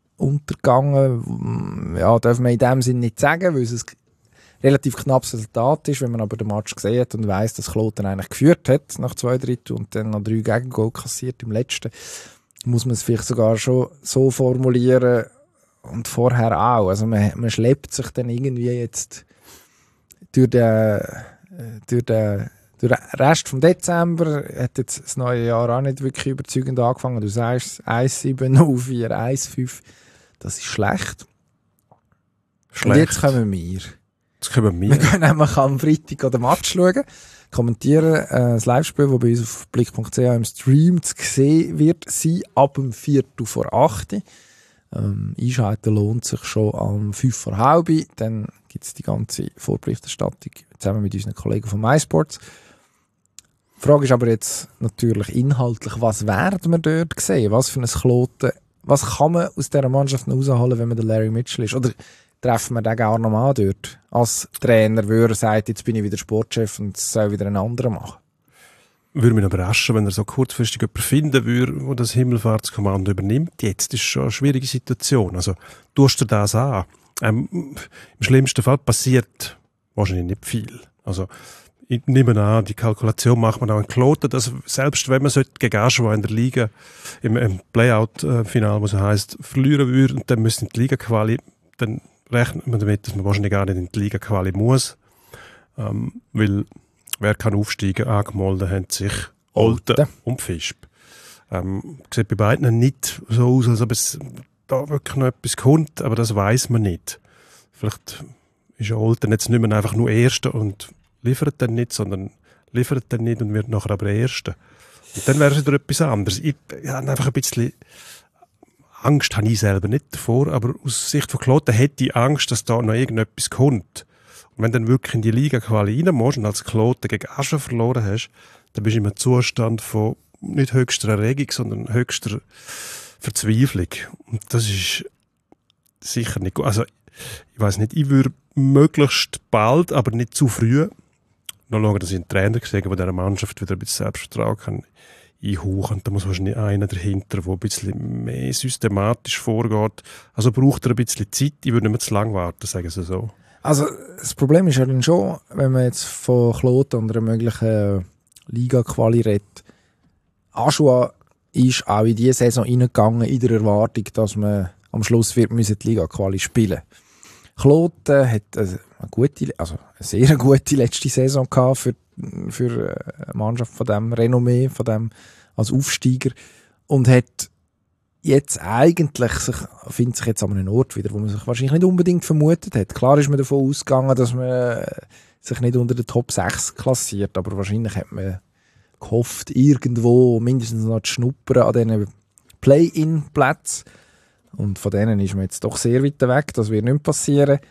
A: untergegangen. Ja, darf man in dem Sinne nicht sagen, weil es ein relativ knappes Resultat ist. Wenn man aber den Match gesehen hat und weiss, dass Kloten eigentlich geführt hat nach zwei Drittel und dann noch drei Gegengol kassiert im letzten, muss man es vielleicht sogar schon so formulieren und vorher auch. Also man, man schleppt sich dann irgendwie jetzt durch den, durch den, durch den Rest vom Dezember, hat jetzt das neue Jahr auch nicht wirklich überzeugend angefangen. Du sagst eins sieben null vier eins fünf, das ist schlecht.
C: Schlecht.
A: Und jetzt kommen wir.
C: Jetzt kommen wir.
A: Wir können nämlich am Freitag den Match schauen, kommentieren, äh, das Live-Spiel, das bei uns auf blick punkt c h im Stream zu sehen wird, sein ab dem Viertel vor acht. Ähm, einschalten lohnt sich schon am fünf vor halb. Dann gibt es die ganze Vorberichterstattung zusammen mit unseren Kollegen von MySports. Die Frage ist aber jetzt natürlich inhaltlich, was werden wir dort sehen? Was für ein Kloten, was kann man aus dieser Mannschaft noch rausholen, wenn man der Larry Mitchell ist? Oder treffen wir den gar noch mal dort als Trainer, wo er sagt, jetzt bin ich wieder Sportchef und es soll wieder ein anderer machen?
C: Würde mich überraschen, wenn er so kurzfristig jemanden finden würde, der das Himmelfahrtskommando übernimmt. Jetzt ist schon eine schwierige Situation. Also, tust du das an? Ähm, Im schlimmsten Fall passiert wahrscheinlich nicht viel. Also, ich nehme an, die Kalkulation macht man auch in Kloten, dass selbst wenn man gegen Aschua in der Liga im, im Playout-Final, was heisst, verlieren würde und dann müssen die Liga-Quali, dann rechnet man damit, dass man wahrscheinlich gar nicht in die Liga-Quali muss. Ähm, weil wer kann aufsteigen? Angemeldet haben sich Olten, Olten und Visp. Ähm, sieht bei beiden nicht so aus, als ob es da wirklich noch etwas kommt, aber das weiss man nicht. Vielleicht ist Olten jetzt nicht mehr einfach nur Erster und liefert dann nicht, sondern liefert dann nicht und wird nachher aber Erster. Und dann wäre es wieder etwas anderes. Ich, ich habe einfach ein bisschen Angst, habe ich selber nicht davor, aber aus Sicht von Kloten hätte ich Angst, dass da noch irgendetwas kommt. Und wenn du dann wirklich in die Liga-Quali rein musst und als Kloten gegen Aschen verloren hast, dann bist du in einem Zustand von nicht höchster Erregung, sondern höchster Verzweiflung. Und das ist sicher nicht gut. Also, ich weiss nicht, ich würde möglichst bald, aber nicht zu früh, noch schauen, dass ich einen Trainer sehe, der dieser Mannschaft wieder ein bisschen Selbstvertrauen kann einhauchen. Und da muss wahrscheinlich einer dahinter, der ein bisschen mehr systematisch vorgeht. Also braucht er ein bisschen Zeit. Ich würde nicht mehr zu lange warten, sagen sie so.
A: Also das Problem ist ja dann schon, wenn man jetzt von Kloten und einer möglichen Liga-Quali redet, Aschua ist auch in diese Saison reingegangen in der Erwartung, dass man am Schluss wird müssen die Liga-Quali spielen. Kloten hat eine, gute, also eine sehr gute letzte Saison gehabt für, für eine Mannschaft von dem Renommee, von dem als Aufsteiger und hat jetzt eigentlich sich, findet sich jetzt an einem Ort wieder, wo man sich wahrscheinlich nicht unbedingt vermutet hat. Klar ist man davon ausgegangen, dass man sich nicht unter den Top sechs klassiert, aber wahrscheinlich hat man gehofft, irgendwo mindestens noch zu schnuppern an diesen Play-in-Plätzen. Und von denen ist man jetzt doch sehr weit weg, das wird nicht passieren.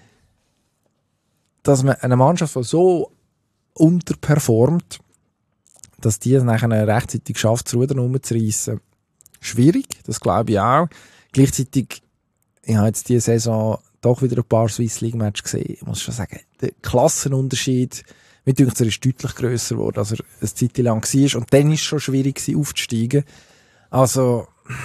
A: Dass man eine Mannschaft, die so unterperformt, dass die es nachher rechtzeitig schafft, das Ruder rumzureissen, schwierig, das glaube ich auch. Gleichzeitig, ich habe jetzt diese Saison doch wieder ein paar Swiss League Matches gesehen. Ich muss schon sagen, der Klassenunterschied, mir denke, er ist deutlich grösser geworden, als er eine Zeit lang war. Und dann war es schon schwierig, aufzusteigen. Also,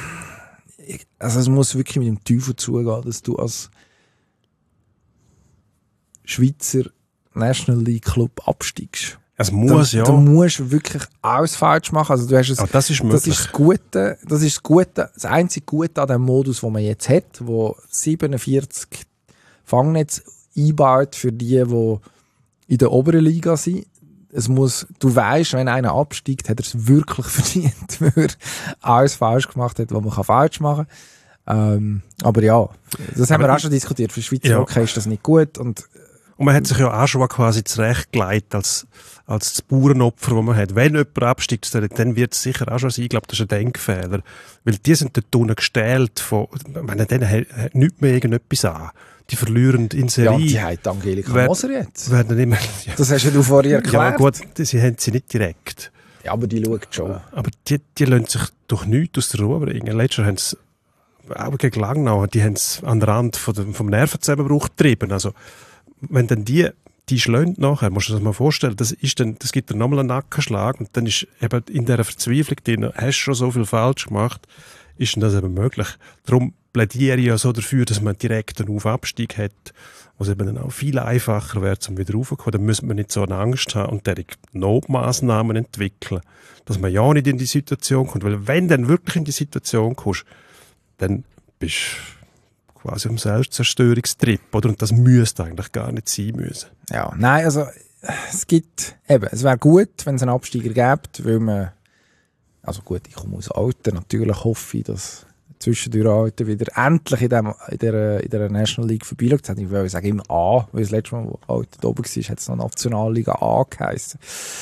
A: also es muss wirklich mit dem Teufel zugehen, dass du als Schweizer National League Club absteigst.
C: Es muss,
A: du,
C: ja.
A: Du musst wirklich alles falsch machen. Also du hast es,
C: ja, das ist möglich.
A: Das ist das Gute, das ist das Gute, das einzige Gute an dem Modus, den man jetzt hat, wo siebenundvierzig Fangnetze einbaut für die, die in der oberen Liga sind. Es muss, du weisst, wenn einer absteigt, hat er es wirklich verdient, weil er alles falsch gemacht hat, was man falsch machen kann. Ähm, aber ja, das haben aber wir auch schon diskutiert. Für Schweizer
C: ja.
A: Hockey ist das nicht gut. Und,
C: und man hat sich ja auch schon quasi zurechtgelegt als, als das Bauernopfer, das man hat. Wenn jemand absteigt, dann wird es sicher auch schon sein. Ich glaube, das ist ein Denkfehler. Weil die sind dort unten gestählt von, ich meine, denen hat nichts mehr irgendetwas an. Die verlieren in Serie.
A: Ja, die hat Angelika Moser jetzt.
C: Werden immer, ja.
A: Das hast ja du vorher erklärt.
C: Ja gut, sie haben sie nicht direkt.
A: Ja, aber die schaut schon.
C: Aber die, die lassen sich durch nichts aus der Ruhe bringen. Letztes Jahr haben sie, auch gegen Langnau, die haben es an den Rand von dem, vom Nervenzusammenbruch getrieben. Also, wenn dann die, die schlönt nachher, musst du dir das mal vorstellen, das, ist dann, das gibt dann nochmal einen Nackenschlag und dann ist eben in dieser Verzweiflung drin, hast du schon so viel falsch gemacht, ist das eben möglich. Darum plädiere ich ja so dafür, dass man direkt einen Auf-Abstieg hat, was eben dann auch viel einfacher wäre, um wieder raufzukommen. Dann müsste man nicht so eine Angst haben und derige Notmaßnahmen entwickeln, dass man ja nicht in die Situation kommt. Weil wenn du dann wirklich in die Situation kommst, dann bist du quasi am Selbstzerstörungstrip, oder? Und das müsste eigentlich gar nicht sein müssen.
A: Ja, nein, also es gibt, eben, es wäre gut, wenn es einen Absteiger gibt, weil man, also gut, ich komme aus Alten, natürlich hoffe ich, dass zwischendurch Alten wieder endlich in, dem, in, der, in der National League vorbeischaut. Ich will sagen immer A, weil das letzte Mal, wo Alten da oben war, hat es noch Nationalliga A geheissen.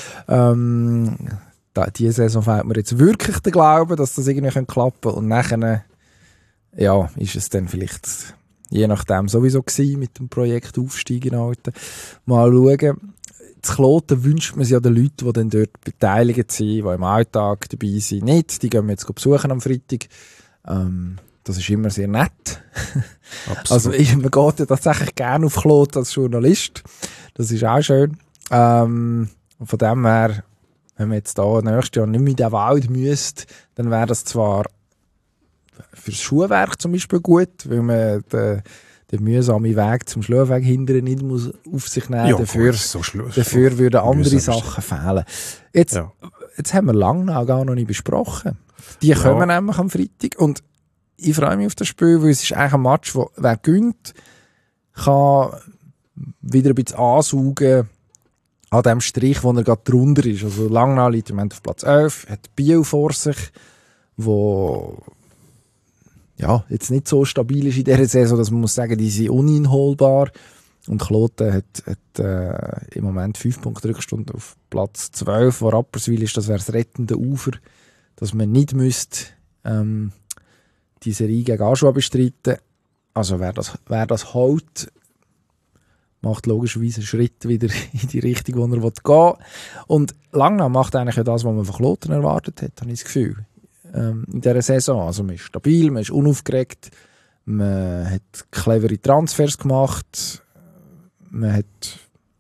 A: Ähm, da, diese Saison fehlt mir jetzt wirklich der Glaube, dass das irgendwie klappen könnte. Und nachher, ja, ist es dann vielleicht je nachdem sowieso gewesen mit dem Projekt Aufstieg in Alten. Mal schauen. Zu Kloten wünscht man sich ja den Leuten, die dann dort beteiligt sind, die im Alltag dabei sind, nicht. Die gehen wir jetzt besuchen am Freitag. Ähm, das ist immer sehr nett. Also ich, man geht ja tatsächlich gerne auf Kloten als Journalist. Das ist auch schön. Ähm, von dem her, wenn man jetzt da nächstes Jahr nicht mehr in den Wald müsste, dann wäre das zwar fürs Schuhwerk zum Beispiel gut, weil man den, den mühsamen Weg zum Schulweg hindern nicht muss auf sich nehmen.
C: Ja,
A: dafür
C: gut, so schlu-
A: dafür würden andere
C: mühsam
A: Sachen fehlen. Jetzt,
C: ja.
A: jetzt haben wir Langnau gar noch nicht besprochen. Die ja. kommen nämlich am Freitag und ich freue mich auf das Spiel, weil es ist eigentlich ein Match, wo wer gönnt, kann wieder ein bisschen ansaugen an dem Strich, wo er gerade drunter ist. Also Langnau liegt im Moment auf Platz elf, hat Biel vor sich, wo ja, jetzt nicht so stabil ist in dieser Saison, dass man muss sagen, die sind uneinholbar. Und Kloten hat, hat äh, im Moment fünf Punkte Rückstand auf Platz zwölf, wo Rapperswil ist, das wäre das rettende Ufer, dass man nicht müsste ähm, die Serie gegen Aschua bestreiten. Also wer das, wer das hält, macht logischerweise einen Schritt wieder in die Richtung, wo er gehen will. Und Langnau macht eigentlich ja das, was man von Kloten erwartet hat, habe ich das Gefühl. Ähm, in dieser Saison. Also man ist stabil, man ist unaufgeregt, man hat clevere Transfers gemacht, man hat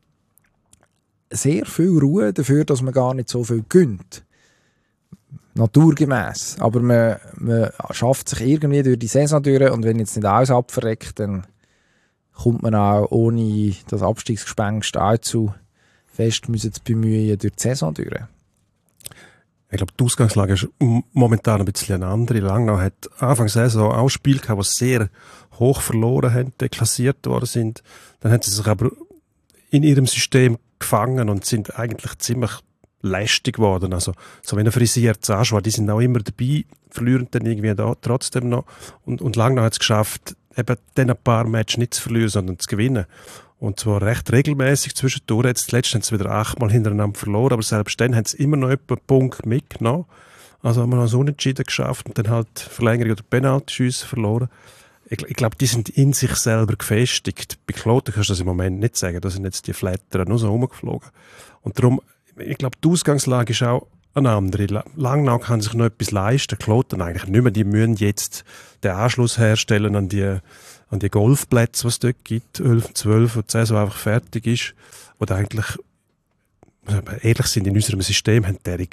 A: sehr viel Ruhe dafür, dass man gar nicht so viel gönnt. Naturgemäss. Aber man, man schafft sich irgendwie durch die Saison durch und wenn jetzt nicht alles abverreckt, dann kommt man auch ohne das Abstiegsgespenst allzu fest müssen zu bemühen durch die Saison durch.
C: Ich glaube, die Ausgangslage ist momentan ein bisschen eine andere. Langnau hat Anfang der Saison auch Spiele gehabt, die sehr hoch verloren haben, deklassiert worden sind. Dann haben sie sich aber in ihrem System gefangen und sind eigentlich ziemlich lästig geworden. Also, so wenn er frisiert Aschua, die sind auch immer dabei, verlieren dann irgendwie da trotzdem noch. Und, und Langnau hat es geschafft, eben dann ein paar Matches nicht zu verlieren, sondern zu gewinnen. Und zwar recht regelmäßig zwischendurch. Jetzt zuletzt haben sie wieder achtmal hintereinander verloren, aber selbst dann haben sie immer noch etwa einen Punkt mitgenommen. Also haben wir noch so Unentschieden geschafft und dann halt Verlängerung oder Penaltyschüsse verloren. Ich, ich glaube, die sind in sich selber gefestigt. Bei Kloten kannst du das im Moment nicht sagen. Da sind jetzt die Flattern nur so rumgeflogen. Und darum, ich glaube, die Ausgangslage ist auch eine andere. Langnau kann sich noch etwas leisten. Kloten eigentlich nicht mehr. Die müssen jetzt den Anschluss herstellen an die, an die Golfplätze, die es dort gibt, elf, zwölf, wo die Saison einfach fertig ist. Oder eigentlich, wenn wir ehrlich sind, in unserem System haben die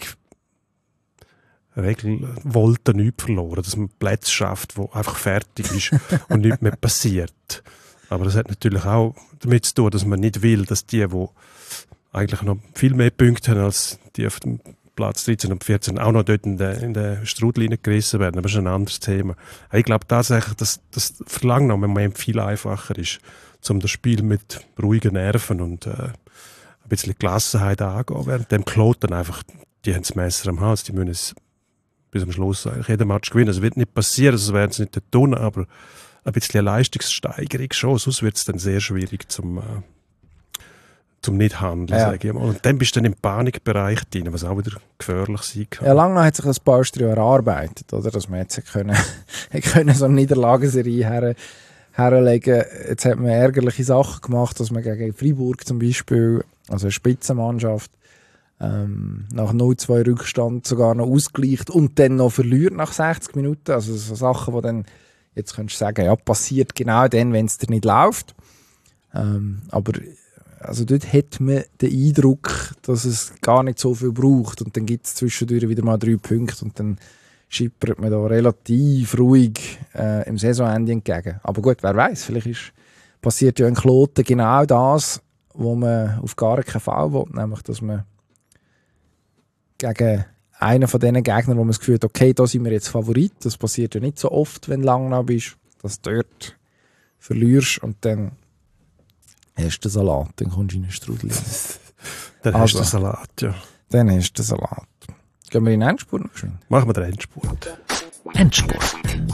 C: Regel wollten nichts verloren, dass man Plätze schafft, wo einfach fertig ist und nichts mehr passiert. Aber das hat natürlich auch damit zu tun, dass man nicht will, dass die, die eigentlich noch viel mehr Punkte haben als die auf dem Platz dreizehn und vierzehn auch noch dort in den, in den Strudel reingerissen werden. Aber das ist ein anderes Thema. Ich glaube tatsächlich, dass das Verlangen nach einem Moment viel einfacher ist, um das Spiel mit ruhigen Nerven und äh, ein bisschen Gelassenheit angehen. Während dem Claude dann einfach, die haben das Messer am Hals, die müssen es bis zum Schluss eigentlich jeden Match gewinnen. Es wird nicht passieren, sonst werden sie nicht tun, aber ein bisschen eine Leistungssteigerung schon, sonst wird es dann sehr schwierig zum, äh, zum Nicht-Handeln,
A: Ja.
C: sage ich mal. Und dann bist du dann im Panikbereich drin, was auch wieder gefährlich sein kann.
A: Ja, lange hat sich das Baustrio erarbeitet, oder? Dass man jetzt können, können so eine Niederlagenserie her, herlegen. Jetzt hat man ärgerliche Sachen gemacht, dass man gegen Freiburg zum Beispiel, also eine Spitzenmannschaft, ähm, nach null zwei Rückstand sogar noch ausgleicht und dann noch verliert nach sechzig Minuten. Also so Sachen, die dann, jetzt könntest du sagen, ja, passiert genau dann, wenn es dir nicht läuft. Ähm, aber also dort hat man den Eindruck, dass es gar nicht so viel braucht und dann gibt es zwischendurch wieder mal drei Punkte und dann schippert man da relativ ruhig äh, im Saisonende entgegen. Aber gut, wer weiß, vielleicht ist, passiert ja in Kloten genau das, wo man auf gar keinen Fall will, nämlich dass man gegen einen von diesen Gegnern, wo man das Gefühl hat, okay, da sind wir jetzt Favorit, das passiert ja nicht so oft, wenn du lang bist, dass du dort verlierst und dann hast du den Salat, dann kommst du in den Strudel rein.
C: Dann
A: Also.
C: hast du den Salat, ja.
A: Dann hast du den Salat. Gehen wir in den Endspurt noch geschwind?
C: Machen wir den Endspurt.
B: Endspurt.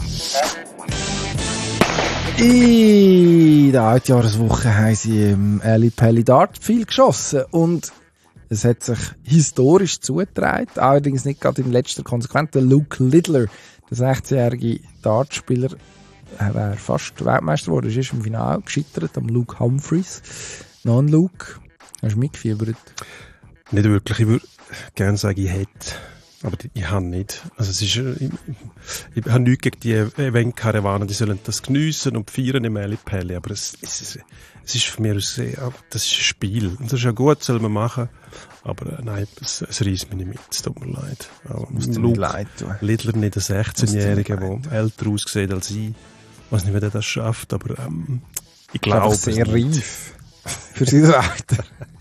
A: In der Altjahreswoche haben sie im Ali Pelli Dart viel geschossen und es hat sich historisch zugetragen, allerdings nicht gerade in letzter Konsequenz. Der Luke Littler, der sechzehnjährige Dartspieler, er wäre fast Weltmeister geworden, ist im Finale gescheitert am Luke Humphreys. Non Luke, hast du mitgefiebert?
C: Nicht wirklich. Ich würde gerne sagen, ich hätte. Aber ich habe nicht. Also es ist, ich, ich habe nichts gegen die Event-Karawanen, die sollen das geniessen und feiern im Ellipelli. Aber es, es, es ist für mich aus, das ist ein Spiel. Und das ist ja gut, soll man machen. Aber nein, es, es reisst mich nicht mit. Es tut mir leid. Aber
A: Muss dir
C: Luke
A: nicht leid tun.
C: Littler nicht ein sechzehnjähriger,
A: Muss dir
C: der älter aussieht als ich. Ich weiß nicht, wie der das schafft, aber ähm, ich
A: Ich glaube,
C: glaube
A: sehr
C: es nicht.
A: reif für sein Alter.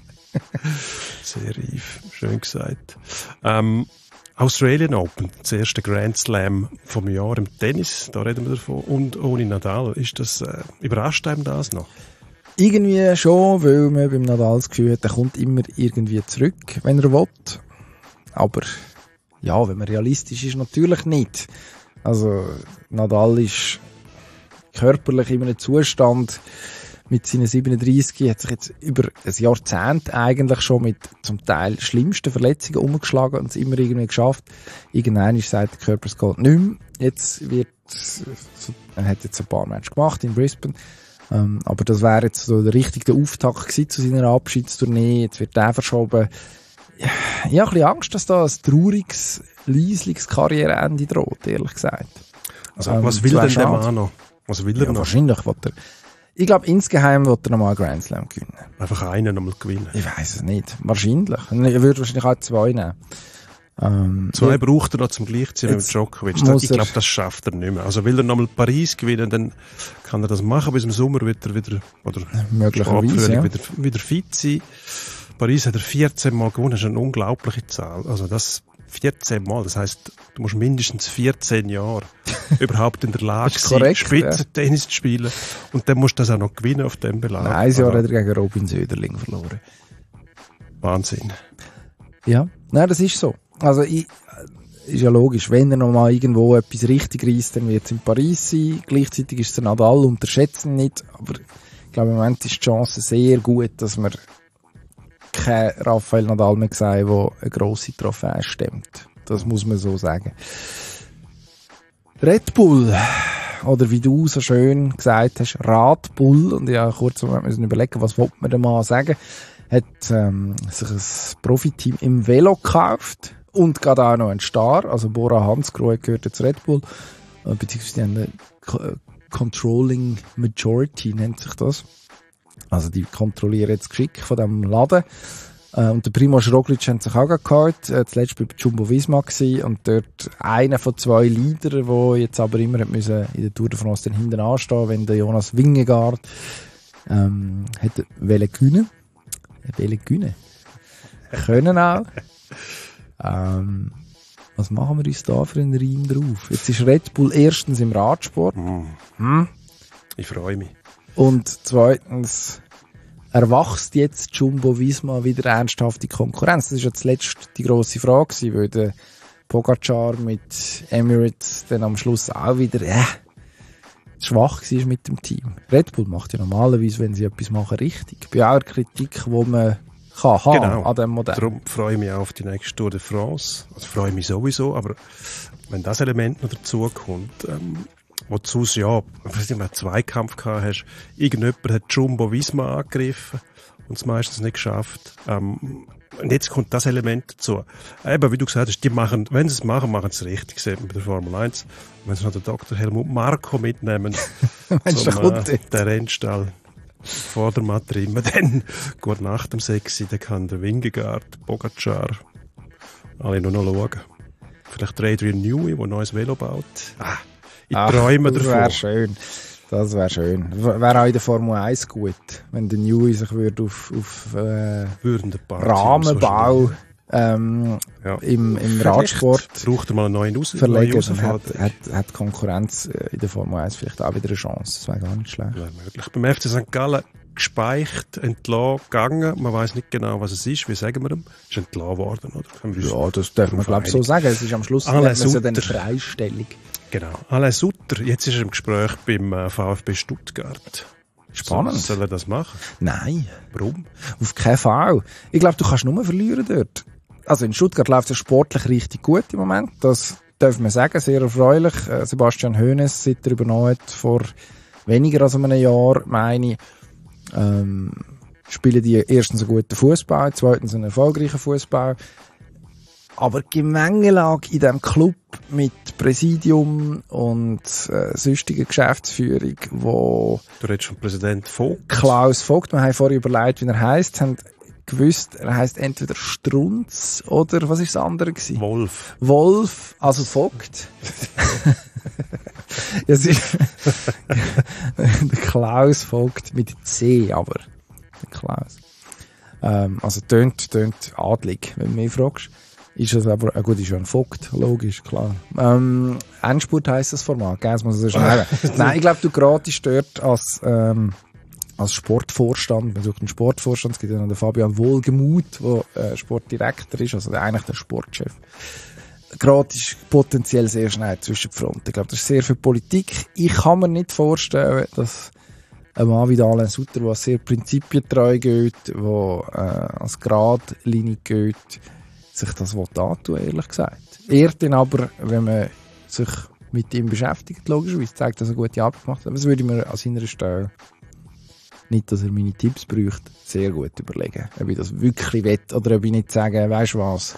C: Sehr reif, schön gesagt. Ähm, Australian Open, das erste Grand Slam vom Jahr im Tennis, da reden wir davon. Und ohne Nadal, ist das, äh, überrascht einem das noch?
A: Irgendwie schon, weil man beim Nadal das Gefühl hat, er kommt immer irgendwie zurück, wenn er will. Aber ja, wenn man realistisch ist, natürlich nicht. Also Nadal ist körperlich in einem Zustand mit seinen siebenunddreißig, hat sich jetzt über ein Jahrzehnt eigentlich schon mit zum Teil schlimmsten Verletzungen umgeschlagen und es immer irgendwie geschafft. Irgendwann ist sagt der Körper, es geht nicht mehr. Jetzt wird, er hat jetzt ein paar Matches gemacht in Brisbane, ähm, aber das wäre jetzt so der richtige Auftakt gewesen zu seiner Abschiedstournee. Jetzt wird der verschoben. Ich habe ein bisschen Angst, dass da ein trauriges, leisliches Karriereende droht, ehrlich gesagt.
C: Also,
A: Ähm,
C: was will
A: das wär
C: denn der
A: schade.
C: Mann noch? Was will er
A: Ja,
C: noch?
A: wahrscheinlich will er. Ich glaube, insgeheim will er nochmal einen Grand Slam gewinnen.
C: Einfach einen nochmal gewinnen.
A: Ich weiß es nicht. Wahrscheinlich. Er würde wahrscheinlich auch zwei nehmen. Ähm,
C: Zwei
A: ja,
C: braucht er noch zum Gleichziehen mit
A: Jetzt
C: Djokovic.
A: muss
C: Ich
A: er-
C: glaube, das schafft er nicht mehr. Also will er nochmal Paris gewinnen, dann kann er das machen. Bis im Sommer wird er wieder, oder
A: möglicherweise,
C: Spätfrühling
A: ja.
C: wieder, wieder fit sein. Paris hat er vierzehn Mal gewonnen. Das ist eine unglaubliche Zahl. Also das vierzehn Mal. Das heisst, du musst mindestens vierzehn Jahre überhaupt in der Lage
A: Das ist
C: sein,
A: korrekt,
C: Spitzentennis zu spielen. Und dann musst du das auch noch gewinnen auf dem Belag.
A: Nein, ein Jahr
C: Also,
A: hat er gegen Robin Söderling verloren.
C: Wahnsinn.
A: Ja, nein, das ist so. Also, ich, äh, ist ja logisch, wenn er noch mal irgendwo etwas richtig reisst, dann wird es in Paris sein. Gleichzeitig ist der Nadal, unterschätzen nicht. Aber ich glaube, im Moment ist die Chance sehr gut, dass wir kein Rafael Nadal mehr sehen, der eine grosse Trophäe stemmt. Das muss man so sagen. Red Bull, oder wie du so schön gesagt hast, Red Bull, und ja, kurz mal müssen überlegen, was wollte man da mal sagen, hat ähm, sich ein Profiteam im Velo gekauft und gerade auch noch ein Star, also Bora Hansgrohe gehört jetzt Red Bull, äh, beziehungsweise die haben eine Co- Controlling Majority, nennt sich das. Also die kontrollieren jetzt das Geschick von diesem Laden. Äh, und der Primož Roglič hat sich auch geholt, äh, zuletzt bei Jumbo Visma gewesen und dort einer von zwei Leadern, die jetzt aber immer hat müssen in der Tour de France dann hinten anstehen, wenn der Jonas Vingegaard ähm, hat wollen gewinnen. Wollen gewinnen. können auch. Ähm, was machen wir uns da für einen Reim drauf? Jetzt ist Red Bull erstens im Radsport.
C: Mm.
A: Hm?
C: Ich freue mich.
A: Und zweitens erwachst jetzt Jumbo Visma wieder ernsthafte Konkurrenz. Das ist ja zuletzt die grosse Frage gewesen, weil der Pogacar mit Emirates dann am Schluss auch wieder äh, schwach war mit dem Team. Red Bull macht ja normalerweise, wenn sie etwas machen, richtig. Bei aller Kritik, die man kann haben
C: Genau.
A: an dem Modell.
C: Darum freue ich mich auch auf die nächste Tour de France. Also freue ich mich sowieso, aber wenn das Element noch dazu kommt, ähm, wo du sonst, ja, ich weiß nicht, einen Zweikampf gehabt hast, irgendjemand hat Jumbo Visma angegriffen und es meistens nicht geschafft. Ähm, und jetzt kommt das Element dazu. Eben, wie du gesagt hast, die machen, wenn sie es machen, machen sie es richtig, sieht man bei der Formel eins. Wenn sie noch den Doktor Helmut Marko mitnehmen,
A: Meinst du,
C: zum,
A: der kommt
C: äh,
A: dort?
C: den Rennstall vor der Matrime, dann gut nach dem Sexy, dann kann der Wingegaard, Pogacar, alle nur noch schauen. Vielleicht der Adrian Newey, der ein neues Velo baut. Ah, ich
A: Ach,
C: träume
A: das
C: davon.
A: wäre schön. Das wäre schön. Wäre auch in der Formel eins gut, wenn der Newey sich würde auf, auf äh,
C: Würden ein paar
A: Rahmenbau ähm,
C: ja.
A: im, im Radsport
C: braucht er mal einen neuen Aus
A: verlegen.
C: neuen
A: Dann hat, hat, hat Konkurrenz in der Formel eins vielleicht auch wieder eine Chance. Das wäre gar nicht schlecht.
C: Ja, möglich. Beim F C Sankt Gallen gespeicht, entlassen, gegangen. Man weiss nicht genau, was es ist. Wie sagen wir dem? Ist entlassen worden, oder?
A: Ja, das darf man glaube ich so sagen. Es ist am Schluss
C: Alain
A: nennt man es ja dann
C: Sutter.
A: Freistellung.
C: Genau. Alain Sutter, jetzt ist er im Gespräch beim äh, VfB Stuttgart.
A: Spannend.
C: So, soll er das machen?
A: Nein,
C: Warum?
A: auf keinen Fall. Ich glaube, du kannst nur verlieren dort. Also in Stuttgart läuft es sportlich richtig gut im Moment. Das darf man sagen, sehr erfreulich. Äh, Sebastian Hoeneß, seit er übernommen hat, vor weniger als einem Jahr, meine ich, ähm, spielen die erstens einen guten Fußball, zweitens einen erfolgreichen Fußball. Aber die Gemengelage in diesem Club mit Präsidium und äh, sonstiger Geschäftsführung, wo
C: Du redest vom Präsident Vogt.
A: Klaus Vogt, wir haben vorher überlegt, wie er heisst, haben gewusst, er heisst entweder Strunz oder was ist das andere gewesen?
C: Wolf.
A: Wolf, also Vogt. Ja, es ist der Klaus Vogt mit C, aber der Klaus. Ähm, also tönt, tönt adlig, wenn du mich fragst. Ist es aber, äh gut, ist ja ein Vogt, logisch, klar. Ähm, Endspurt heisst das Format, gell? Das muss man so schnell sagen. Nein, ich glaube, du gratis dort als, ähm, als Sportvorstand, man sucht einen Sportvorstand, es gibt ja noch den Fabian Wohlgemuth, der äh, Sportdirektor ist, also der, eigentlich der Sportchef. Gratis potenziell sehr schnell zwischen die Fronten. Ich glaube, das ist sehr viel Politik. Ich kann mir nicht vorstellen, dass ein Mann wie Alain Sutter, der sehr prinzipientreu geht, der äh, als Gradlinie geht, sich das antun, ehrlich gesagt. Ehrt ihn aber, wenn man sich mit ihm beschäftigt, logischerweise, zeigt, dass er gute Arbeit gemacht hat. Aber das würde ich mir an seiner Stelle, nicht, dass er meine Tipps bräuchte, sehr gut überlegen. Ob ich das wirklich will oder ob ich nicht sage, weisst du was,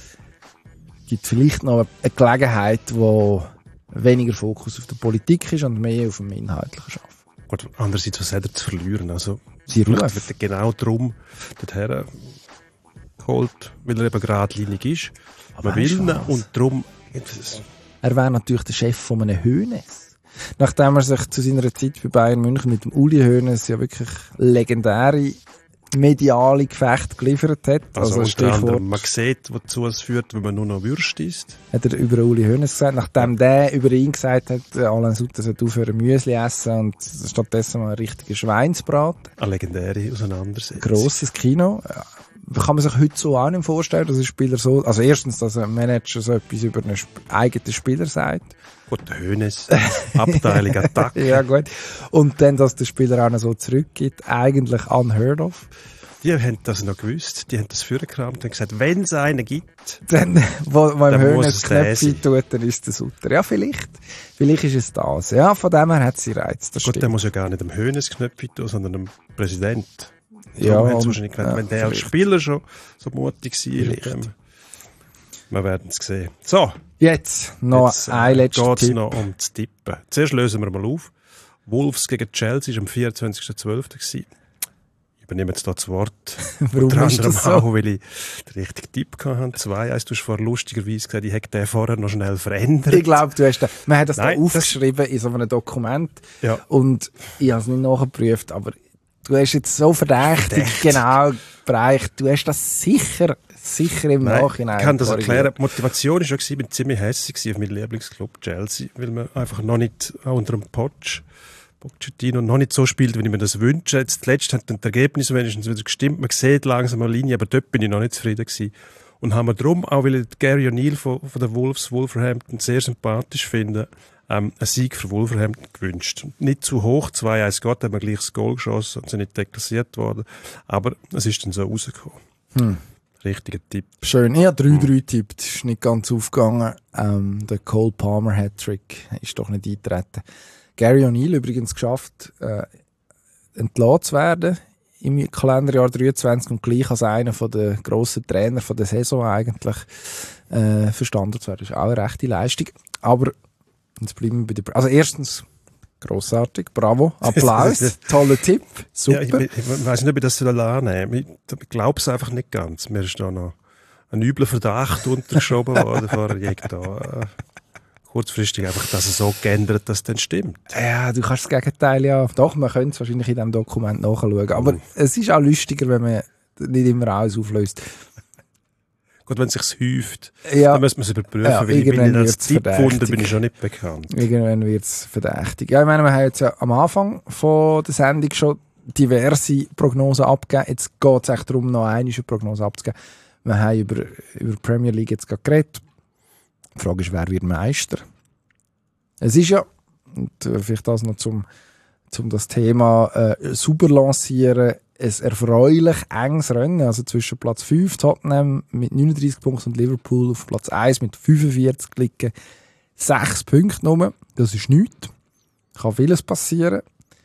A: gibt vielleicht noch eine Gelegenheit, wo weniger Fokus auf der Politik ist und mehr auf dem Inhaltlichen Arbeiten.
C: Gut, andererseits, was hat er zu verlieren? Also,
A: Sie
C: vielleicht
A: Ruf.
C: wird er genau darum dorthin geholt, weil er eben geradlinig ist.
A: Aber
C: Man will
A: weisst
C: ihn
A: du was?
C: und darum...
A: Er wäre natürlich der Chef von einem Hoeneß. Nachdem er sich zu seiner Zeit bei Bayern München mit dem Uli Hoeneß ja wirklich legendäre mediale Gefechte geliefert hat.
C: Also,
A: Also,
C: unter
A: Stichwort,
C: anderem, man sieht, wozu es führt, wenn man nur noch Würst isst.
A: hat er über Uli Hoeneß gesagt, nachdem der über ihn gesagt hat, äh, Alain Sutter sollte aufhören Müsli essen und stattdessen mal einen richtigen Schweinsbraten.
C: Eine legendäre Auseinandersetzung.
A: Grosses Kino. Ja, kann man sich heute so auch nicht vorstellen, dass ein Spieler so, also erstens, dass ein Manager so etwas über einen Sp- eigenen Spieler sagt.
C: Gut, der Hoeneß, Abteilung Attacke.
A: Ja, gut. Und dann, dass der Spieler auch noch so zurückgibt, eigentlich unheard of.
C: Die haben das noch gewusst, die haben das vorgekramt und gesagt, wenn es einen gibt,
A: Dann, wo, wo im
C: Dann muss
A: Höhnes
C: es
A: Knöpfe
C: der sein.
A: tut, dann ist der Sutter. Ja, vielleicht. Vielleicht ist es das. Ja, von dem her hat sie Reiz. Das
C: gut, der
A: stimmt.
C: muss ja gar nicht dem Hoeneß-Knöpfchen tun, sondern dem Präsident.
A: Ja,
C: Darum haben sie
A: und-
C: wahrscheinlich gedacht,
A: ja,
C: wenn der als
A: vielleicht.
C: Spieler schon so mutig war.
A: Vielleicht.
C: Ähm, wir werden es sehen. So,
A: Jetzt noch
C: jetzt
A: ein letzter
C: geht es
A: Tipp.
C: noch um das Tippen. Zuerst lösen wir mal auf. Wolves gegen Chelsea war am vierundzwanzigsten zwölften Ich übernehme jetzt hier das Wort.
A: Warum
C: Unter
A: ist
C: anderem
A: das so?
C: auch, weil ich den richtigen Tipp hatte. Zwei, eins, du hast vorher lustigerweise gesagt, ich hätte den vorher noch schnell verändert.
A: Ich glaube, du hast da, man hat das
C: Nein,
A: da
C: das-
A: aufgeschrieben in so einem Dokument.
C: Ja.
A: Und ich habe es nicht nachgeprüft, aber du hast jetzt so verdächtig,
C: Verdächtig.
A: genau Bereich. Du hast das sicher, sicher im
C: Nein,
A: Nachhinein.
C: Ich kann das
A: korrigiert.
C: erklären. Die Motivation war schon, ich bin ziemlich hässlich auf meinen Lieblingsclub Chelsea, weil man einfach noch nicht auch unter dem Poch, Pochettino noch nicht so spielt, wie ich mir das wünsche. Jetzt zuletzt hat dann das Ergebnis wenigstens wieder gestimmt. Man sieht langsam eine Linie, aber dort bin ich noch nicht zufrieden gewesen. Und haben wir darum, auch weil ich Gary O'Neill von, von den Wolves, Wolverhampton, sehr sympathisch finde, ähm, einen Sieg für Wolverhampton gewünscht. Nicht zu hoch, zwei eins Gott, haben wir gleich das Goal geschossen und sind nicht deklassiert worden. Aber es ist dann so rausgekommen.
A: Hm.
C: Richtiger Tipp.
A: Schön. Ich habe drei drei getippt. Das ist nicht ganz aufgegangen. Ähm, der Cole Palmer Hattrick ist doch nicht eingetreten. Gary O'Neill übrigens geschafft, äh, entlassen zu werden im Kalenderjahr dreiundzwanzig und gleich als einer der grossen Trainer von der Saison eigentlich äh, verstanden zu werden. Das ist auch eine rechte Leistung. Aber jetzt bleiben wir bei der... Also erstens, grossartig, bravo, Applaus, toller Tipp, super.
C: Ja, ich, ich weiss nicht, ob ich das annehmen soll. Ich, ich glaube es einfach nicht ganz. Mir ist da noch ein übler Verdacht untergeschoben worden. Vorher ich da äh, kurzfristig einfach, dass es so geändert, dass es dann stimmt.
A: Ja, du kannst das Gegenteil ja... Doch, man könnte es wahrscheinlich in diesem Dokument nachschauen. Aber oh. Es ist auch lustiger, wenn man nicht immer alles auflöst.
C: Gut, wenn es sich häuft,
A: ja.
C: dann müssen wir es überprüfen,
A: ja,
C: weil ich bin nicht als Tippwunder bin ich schon nicht bekannt.
A: Irgendwann wird es verdächtig. Ja, ich meine, wir haben jetzt ja am Anfang von der Sendung schon diverse Prognosen abgegeben. Jetzt geht es echt darum, noch eine Prognose abzugeben. Wir haben über, über die Premier League jetzt gerade geredet. Die Frage ist, wer wird Meister? Es ist ja, und äh, vielleicht das noch zum, zum das Thema äh, sauber lancieren, ein erfreulich enges Rennen, also zwischen Platz fünf Tottenham mit neununddreißig Punkten und Liverpool auf Platz eins mit fünfundvierzig liegen. Sechs Punkte nur, das ist nichts. Kann vieles passieren.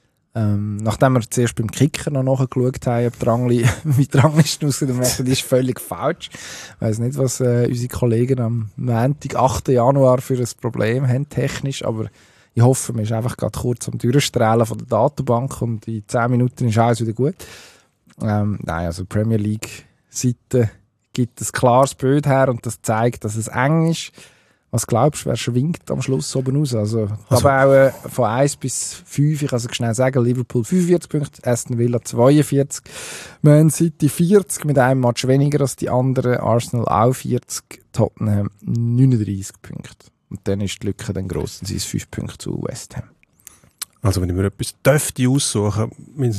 A: Ähm, nachdem wir zuerst beim Kicker noch nachgeschaut haben, ob die Rangli, wie die Rangliste aussieht, merken, die ist völlig falsch. Ich weiss nicht, was äh, unsere Kollegen am Montag, achten Januar für ein Problem haben, technisch, aber ich hoffe, man ist einfach gerade kurz am Durchstrahlen von der Datenbank und in zehn Minuten ist alles wieder gut. Ähm, nein, also die Premier League-Seite gibt ein klares Bild her und das zeigt, dass es eng ist. Was glaubst du, wer schwingt am Schluss oben raus? Also, also aber auch äh, von eins bis fünf, ich kann es schnell sagen, Liverpool fünfundvierzig Punkte, Aston Villa zweiundvierzig, Man City vierzig, mit einem Match weniger als die anderen, Arsenal auch vierzig, Tottenham neununddreißig Punkte. Und dann ist die Lücke dann gross, dann sind es fünf Punkte zu West Ham.
C: Also wenn ich mir etwas dürfte aussuchen,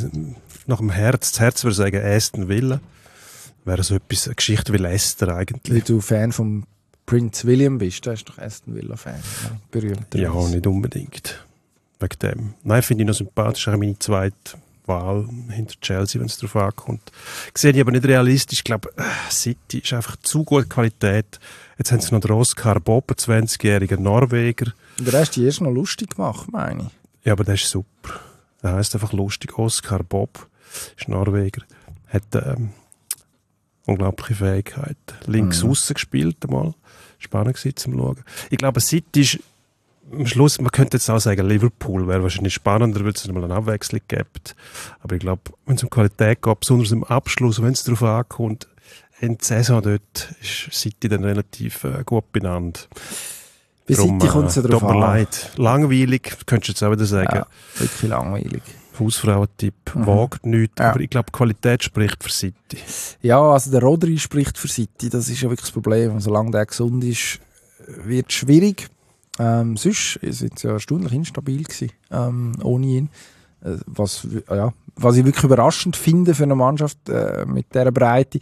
C: nach dem Herz, das Herz würde sagen Aston Villa, wäre so etwas, eine Geschichte wie Leicester eigentlich.
A: Weil du Fan vom Prince William bist, du bist doch Aston Villa-Fan, ja, berühmter.
C: Ja, nicht unbedingt. Wegen dem. Nein, finde ich noch sympathisch, auch meine zweite Wahl hinter Chelsea, wenn es darauf ankommt. Sehe ich aber nicht realistisch. Ich glaube, City ist einfach zu gute Qualität. Jetzt haben sie noch den Oskar Bob, einen zwanzigjährigen Norweger.
A: Und der hast du erst noch lustig gemacht, meine ich.
C: Ja, aber der ist super. Der heisst einfach lustig. Oskar Bob ist Norweger. Hat ähm, unglaubliche Fähigkeit. Links mhm. aussen gespielt einmal. Spannend gewesen zum Schauen. Ich glaube, City ist am Schluss, man könnte jetzt auch sagen, Liverpool wäre wahrscheinlich spannender, weil es mal eine Abwechslung gibt. Aber ich glaube, wenn es um Qualität geht, besonders im Abschluss, wenn es darauf ankommt, in der Saison dort ist City dann relativ äh, gut benannt.
A: Bei City kommt es ja drauf an.
C: Leid. Langweilig, könntest du jetzt auch wieder sagen.
A: Ja, wirklich langweilig.
C: Hausfrauentipp, mhm. wagt nichts, ja. Aber ich glaube, Qualität spricht für City.
A: Ja, also der Rodri spricht für City, das ist ja wirklich das Problem. Solange der gesund ist, wird es schwierig. Ähm, sonst sind sie ja erstaunlich instabil gewesen, ähm, ohne ihn. Äh, was, ja, was ich wirklich überraschend finde für eine Mannschaft äh, mit dieser Breite.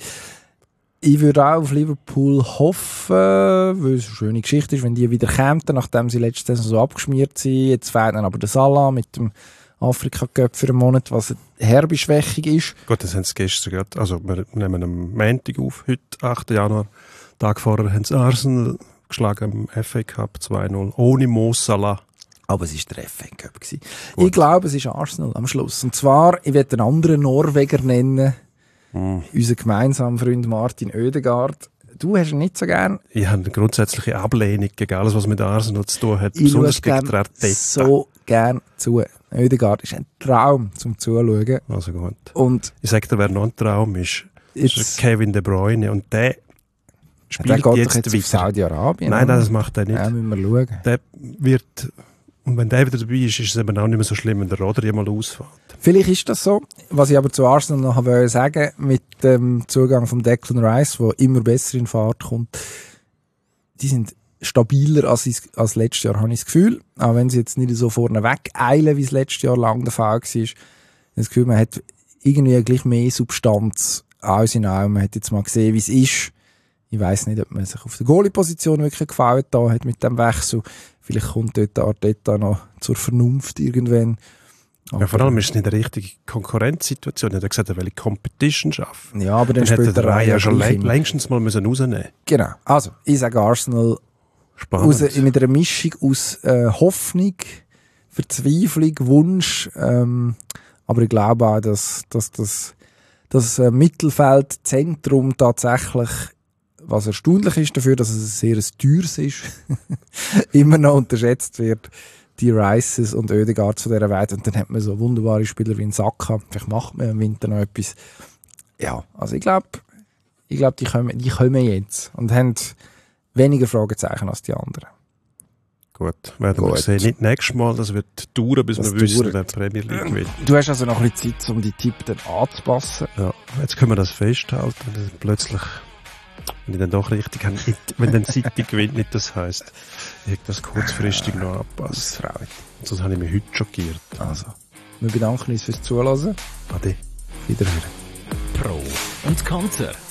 A: Ich würde auch auf Liverpool hoffen, weil es eine schöne Geschichte ist, wenn die wieder kämen, nachdem sie letzte Saison so abgeschmiert sind. Jetzt fehlt dann aber der Salah mit dem Afrika-Cup für einen Monat, was eine herbe Schwächung ist.
C: Gut, das haben sie gestern gerade. Also wir nehmen am Montag auf, heute, achten Januar. Tag vorher haben sie Arsenal geschlagen im F A Cup zwei null, ohne Mo Salah.
A: Aber es war der F A Cup. Ich glaube, es ist Arsenal am Schluss. Und zwar, ich werde einen anderen Norweger nennen, mm. unseren gemeinsamen Freund Martin Oedegaard. Du hast ihn nicht so gern.
C: Ich habe eine grundsätzliche Ablehnung gegen alles, was mit Arsenal zu tun hat. Ich besonders gegen die Arteta.
A: So gern zu. Oedegaard ist ein Traum zum Zuschauen.
C: Also gut.
A: Und
C: ich sage dir, wer noch ein Traum ist, ist Kevin De Bruyne. Und der spielt
A: der geht
C: jetzt,
A: jetzt
C: weiter.
A: Auf Saudi-Arabien.
C: Nein, nein, das macht er nicht.
A: Ja, müssen wir schauen.
C: Der wird Und wenn der wieder dabei ist, ist es eben auch nicht mehr so schlimm, wenn der Rodri mal ausfällt.
A: Vielleicht ist das so. Was ich aber zu Arsenal noch wollte sagen, mit dem Zugang von Declan Rice, der immer besser in Fahrt kommt, die sind stabiler als, ich, als letztes Jahr, habe ich das Gefühl. Auch wenn sie jetzt nicht so vorne weg eilen, wie es letztes Jahr lang der Fall war. Ich habe das Gefühl, man hat irgendwie gleich mehr Substanz aus in allem. Man hat jetzt mal gesehen, wie es ist. Ich weiss nicht, ob man sich auf der Goalie-Position wirklich gefallen da hat mit dem Wechsel. Vielleicht kommt dort der Arteta noch zur Vernunft irgendwann.
C: Ja, vor allem ist es nicht eine richtige Konkurrenzsituation. Er hat gesagt, er will Competition schaffen.
A: Ja, aber dann,
C: dann
A: spielt
C: der
A: der
C: Raya
A: Raya
C: schon
A: gleich
C: läng, längstens mal müssen rausnehmen.
A: Genau. Also, ich sage Arsenal aus, mit einer Mischung aus äh, Hoffnung, Verzweiflung, Wunsch. Ähm, aber ich glaube auch, dass, dass das, das äh, Mittelfeldzentrum tatsächlich, was erstaunlich ist dafür, dass es sehr ein teures ist, immer noch unterschätzt wird. Die Rices und Oedegaard zu dieser Welt. Und dann hat man so wunderbare Spieler wie ein Saka. Vielleicht macht man im Winter noch etwas. Ja, also ich glaube, ich glaube, die kommen, die kommen jetzt und haben weniger Fragezeichen als die anderen.
C: Gut, werden wir sehen. Nicht nächstes Mal, das wird dauern, bis das wir wissen, dauert. Wer die Premier League gewinnt.
A: Du hast also noch ein bisschen Zeit, um die Tipp dann anzupassen.
C: Ja, jetzt können wir das festhalten. Dann plötzlich, wenn ich dann doch richtig habe, wenn dann City gewinnt, nicht das heisst, ich habe das kurzfristig noch angepasst. Sonst habe ich mich heute schockiert.
A: Also, wir bedanken uns fürs Zuhören.
C: Ade.
A: Wiederhören.
B: Pro und Konter.